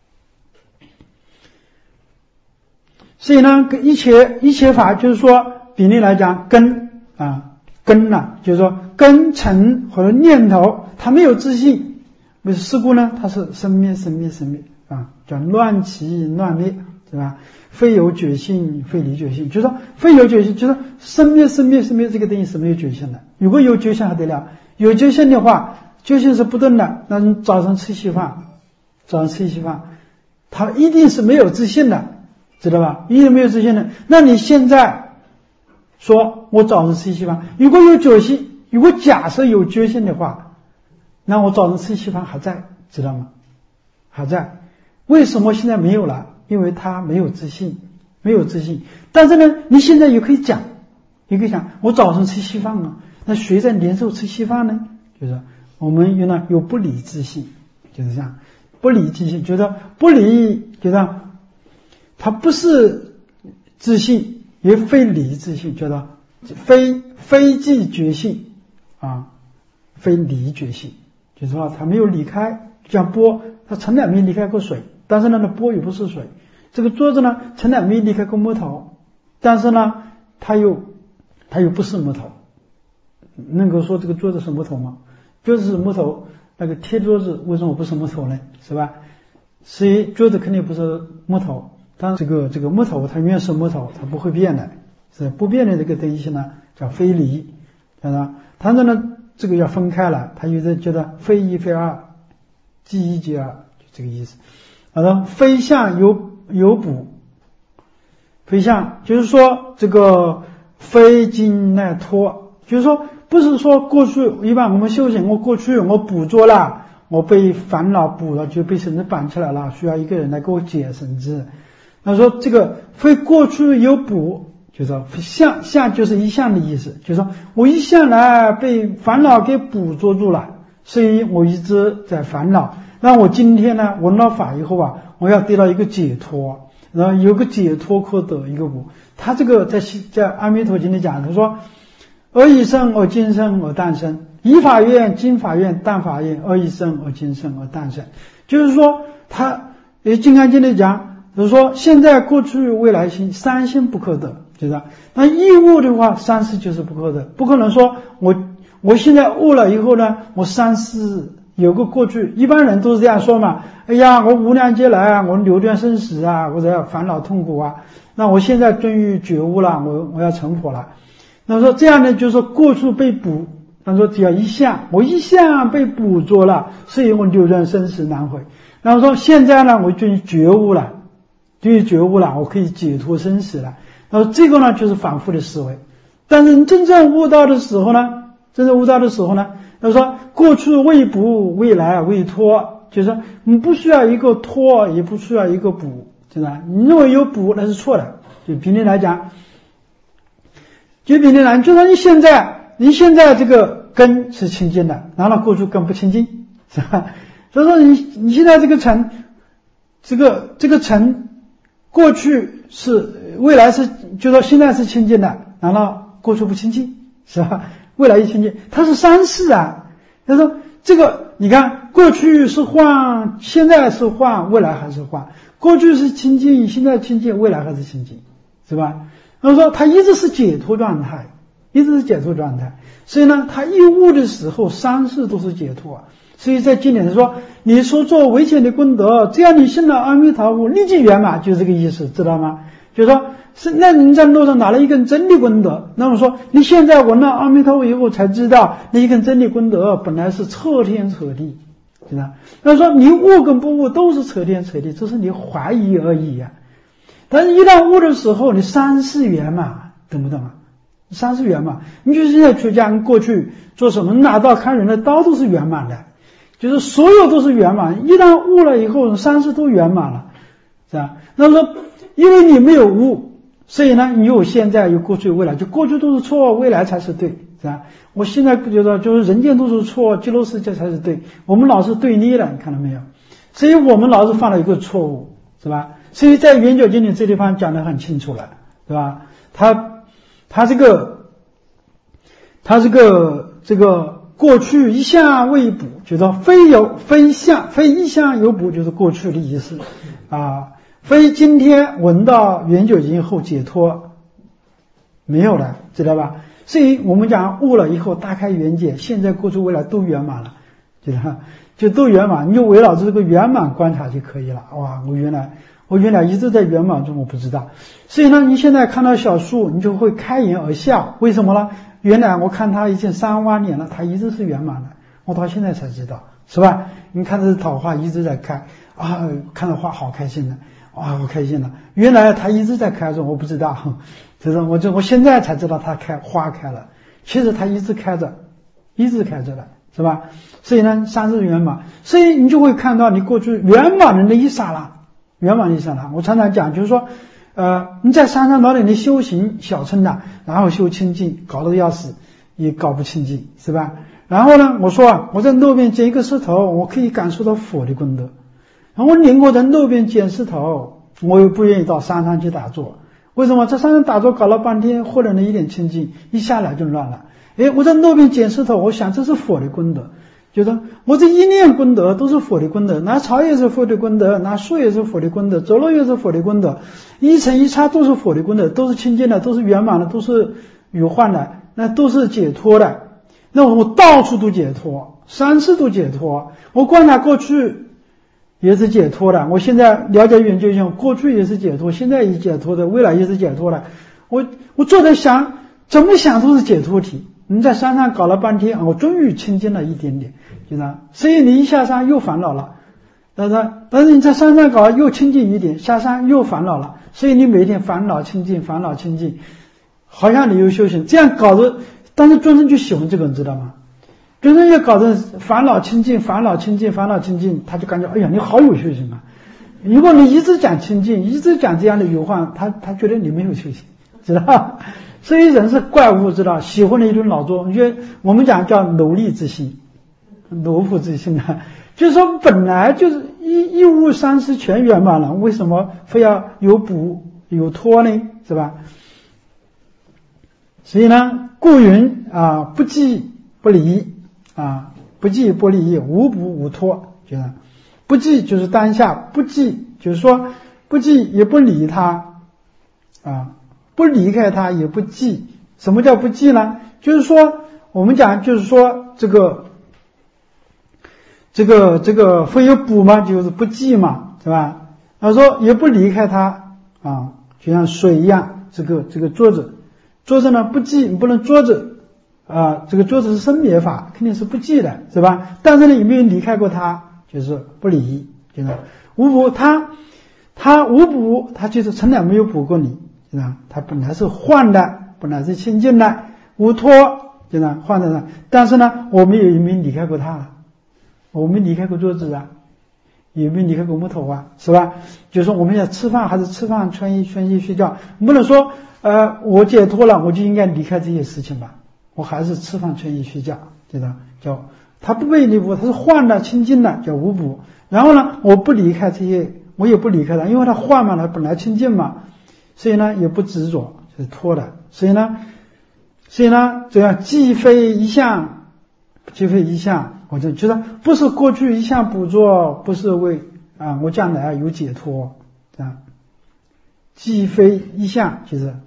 所以呢，一切一切法就是说，比例来讲，根啊根呐、啊，就是说根尘或者念头，它没有自性，为是故呢，它是生灭生灭生灭啊，叫乱起乱灭，是吧？非有觉性，非离觉性，就是说非有觉性，就是生灭生灭生灭这个东西是没有觉性的。如果有觉性还得了，有觉性的话，觉性是不动的，那你早上吃稀饭，早上吃稀饭，它一定是没有自信的，知道吧？一定没有自信的。那你现在说我早上吃稀饭，如果有觉性，如果假设有觉性的话，那我早上吃稀饭还在，知道吗？还在。为什么现在没有了？因为他没有自信，没有自信。但是呢，你现在也可以讲，也可以讲，我早上吃稀饭了，那谁在年兽吃稀饭呢？就是我们有呢有不离自信，就是这样，不离自信，觉得不离，觉得他不是自信，也非离自信，觉得非非即觉性啊，非离觉性，就是说他没有离开，像波，他从来没离开过水。但是呢，那波也不是水。这个桌子呢，从来没离开过木头，但是呢，它又它又不是木头。能够说这个桌子是木头吗？桌子是木头，那个贴桌子为什么不是木头呢？是吧？所以桌子肯定不是木头，但这个这个木头它永远是木头，它不会变的，是不变的这个东西呢叫非离，晓得吧？但是呢，这个要分开了，他有的觉得非一非二，即一即二，就这个意思。好的，非相有有补，非相就是说这个非经耐脱，就是说不是说过去一般我们修行，我过去我捕捉了，我被烦恼捕了，就被绳子绑起来了，需要一个人来给我解绳子。那说这个非过去有补，就是说相相就是一相的意思，就是说我一向来被烦恼给捕捉住了，所以我一直在烦恼。那我今天呢，闻了法以后啊，我要得到一个解脱，然后有个解脱可得一个无。他这个在在阿弥陀经里讲，他说：而一生而今生而诞生，以法愿、经法愿、但法愿，而一生而今生而诞生。就是说，他《金刚经》里讲，就是说现在、过去、未来心三心不可得，就是那义悟的话，三世就是不可得，不可能说我我现在悟了以后呢，我三世。有个过去，一般人都是这样说嘛。哎呀，我无量劫来啊，我流转生死啊，或者要烦恼痛苦啊。那我现在终于觉悟了，我我要成佛了。那说这样呢，就是说过去被捕，他说只要一项，我一项被捕捉了，所以我流转生死难回。然后说现在呢，我终于觉悟了，终于觉悟了，我可以解脱生死了。然后这个呢，就是反复的思维。但是你真正悟到的时候呢，真正悟到的时候呢。他说过去未补，未来未脱，就是说你不需要一个脱，也不需要一个补，是吧？你认为有补那是错的。就比例来讲，就比例来讲，就说你现在你现在这个根是清净的，然后过去根不清净，是吧？所以说你你现在这个尘，这个这个尘过去是，未来是，就说现在是清净的，然后过去不清净，是吧？未来一清净，它是三世啊。他说这个你看，过去是幻，现在是幻，未来还是幻。过去是清净，现在清净，未来还是清净，是吧？他说他一直是解脱状态，一直是解脱状态。所以呢，他一悟的时候，三世都是解脱。所以在经典上说，你所做维前的功德，只要你信了阿弥陀佛，立即圆满，就这个意思，知道吗？就是说是那你在路上拿了一根真理功德，那么说你现在闻了阿弥陀佛以后才知道那一根真理功德本来是彻天彻地，是吧？那说你悟跟不悟都是彻天彻地，这是你怀疑而已呀、啊。但是一旦悟的时候，你三世圆满，懂不懂啊？三世圆满，你就现在出家，你过去做什么，拿刀砍人的刀都是圆满的，就是所有都是圆满。一旦悟了以后，三世都圆满了，是吧？那说因为你没有悟，所以呢，你有现在有过去有未来，就过去都是错，未来才是对，是是吧？我现在觉得就是人间都是错，极乐世界才是对，我们老是对立了，你看到没有？所以我们老是犯了一个错误，是吧？所以在圆觉经里这地方讲得很清楚了，是吧？他他这个他这个这个过去一向未补，就是非有非相非一向有补，就是过去的意思啊。非今天闻到圆觉经后解脱没有了，知道吧？所以我们讲悟了以后大开圆解，现在过去未来都圆满了，知道吧？就都圆满，你就围绕着这个圆满观察就可以了。哇，我原来我原来一直在圆满中，我不知道。所以呢，你现在看到小树，你就会开颜而笑，为什么呢？原来我看它已经三万年了，它一直是圆满的，我到现在才知道，是吧？你看这桃花一直在开啊，看到花好开心的，哇，好开心的。原来它一直在开着，我不知道，就是我就我现在才知道它开花开了，其实它一直开着，一直开着的，是吧？所以呢，三世圆满，所以你就会看到你过去圆满的那一刹那，圆满的一刹那。我常常讲，就是说，呃，你在山上老点的修行小乘的，然后修清净，搞得要死，也搞不清净，是吧？然后呢，我说啊，我在路边捡一个石头，我可以感受到佛的功德。然后我宁可在路边捡石头，我又不愿意到山上去打坐。为什么？在山上打坐搞了半天，获得了一点清净，一下来就乱了。诶，我在路边捡石头，我想这是佛的功德，觉得我这一念功德都是佛的功德，拿草也是佛的功德，拿树也是佛的功德，走路也是佛的功德，一尘一刹都是佛的功德，都是清净的，都是圆满的，都是有幻的，那都是解脱的。那我到处都解脱，三世都解脱，我观察过去也是解脱的，我现在了解圆觉经，过去也是解脱，现在也解脱的，未来也是解脱的。我我坐在想，怎么想都是解脱体。你在山上搞了半天，我终于清净了一点点，就这样。所以你一下山又烦恼了，但是但是你在山上搞又清净一点，下山又烦恼了，所以你每天烦恼清净，烦恼清净，好像你又修行，这样搞着。但是众生就喜欢这个，你知道吗？众生也搞成烦恼清净，烦恼清净，烦恼清净，他就感觉哎呀，你好有修行啊！如果你一直讲清净，一直讲这样的有幻，他他觉得你没有修行，知道吧？所以人是怪物，知道？喜欢的一顿老做，因为我们讲叫奴隶之心，奴仆之心啊，就是说本来就是一一物三世全圆满了，为什么非要有补有脱呢？是吧？所以呢，故云啊，不即不离啊，不即不离，无补无脱，就是不即就是当下，不即就是说不即也不理他啊，不离开他也不即。什么叫不即呢？就是说我们讲就是说这个这个这个非有补嘛，就是不即嘛，是吧？他说也不离开他啊，就像水一样，这个这个桌子。桌子呢不即，你不能桌子啊，这个桌子是生灭法，肯定是不即的，是吧？但是呢，有没有离开过它，就是不离，就是无补，他他无补，他就是从来没有补过你，是吧？他本来是幻的，本来是清净的，无脱，就是幻的。但是呢，我们有没有离开过它？我们离开过桌子啊，有没有离开过木头啊？是吧？就是说我们要吃饭还是吃饭，穿衣穿衣睡觉，不能说。呃，我解脱了，我就应该离开这些事情吧。我还是吃饭、穿衣、睡觉，对吧？叫他不被离补，他是幻的、清净的，叫无补。然后呢，我不离开这些，我也不离开它，因为它幻嘛，它本来清净嘛，所以呢也不执着，是脱的。所以呢，所以呢，这样既非一相，既非一相，我就觉得不是过去一向捕捉，不是为啊，我将来有解脱啊，既非一相，其实。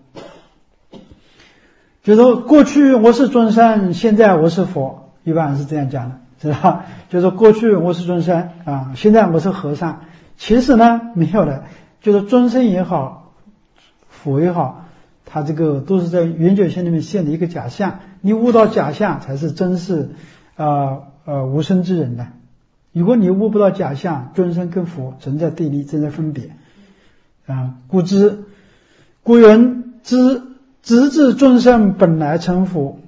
就是说过去我是众生，现在我是佛，一般是这样讲的，知道？就是过去我是众生啊，现在我是和尚。其实呢没有的，就是众生也好，佛也好，他这个都是在圆觉心里面现的一个假象。你悟到假象，才是真是呃呃无生之人的。如果你悟不到假象，众生跟佛存在对立，存在分别啊。故知故人知。直至众生本来成佛，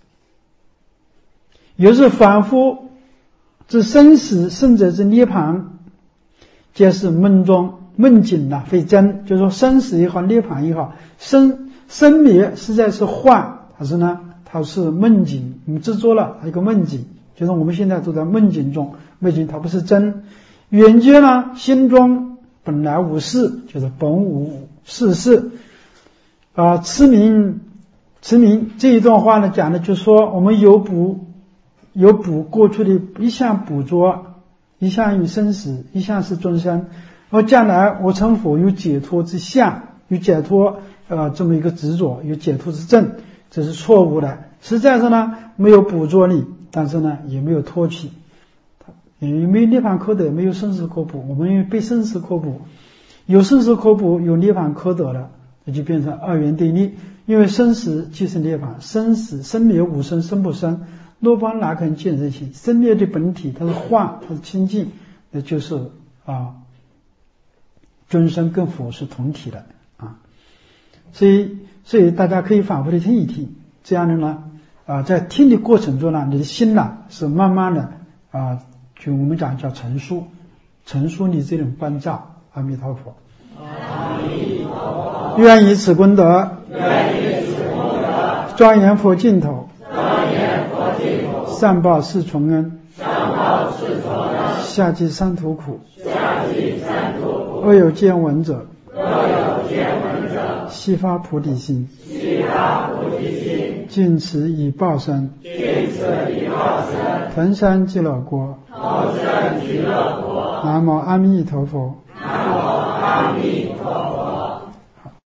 又是反复之生死圣者之涅槃，皆是梦中梦境啊，非真。就是说生死也好，涅槃也好，生生灭实在是幻，还是呢？ 它是梦境，我们执着了一个梦境，就是我们现在都在梦境中，梦境它不是真。缘觉呢，心中本来无事，就是本无事事。啊，持名持名这一段话呢，讲的就是说，我们有捕有捕过去的一项捕捉，一项与生死，一项是众生。而将来我成佛有解脱之相，有解脱呃这么一个执着，有解脱之证，这是错误的。实在上呢，没有捕捉力，但是呢也没有脱起，也没有涅槃可得，没有生死可捕。我们因为被生死可捕，有生死可捕，有涅槃可得了，那就变成二元对立。因为生死即是涅槃，生死生灭无生，生不生，若方哪可能见人心？生灭的本体它是幻，它是清净，那就是啊。尊生跟佛是同体的啊，所以所以大家可以反复的听一听，这样的呢啊，在听的过程中呢，你的心呢是慢慢的啊，就我们讲叫成熟，成熟你这种关照。阿弥陀佛。 阿弥陀佛。 愿以此功德， 愿以此功德， 庄严佛净土， 庄严佛净土， 上报四重恩， 上报四重恩， 下济三途苦， 下济三途苦， 若有见闻者， 若有见闻者， 悉发菩提心， 悉发菩提心， 尽此以报身， 尽此以报身， 腾山极乐国。 投生极乐国。 南无阿弥陀佛。 南无阿弥陀佛。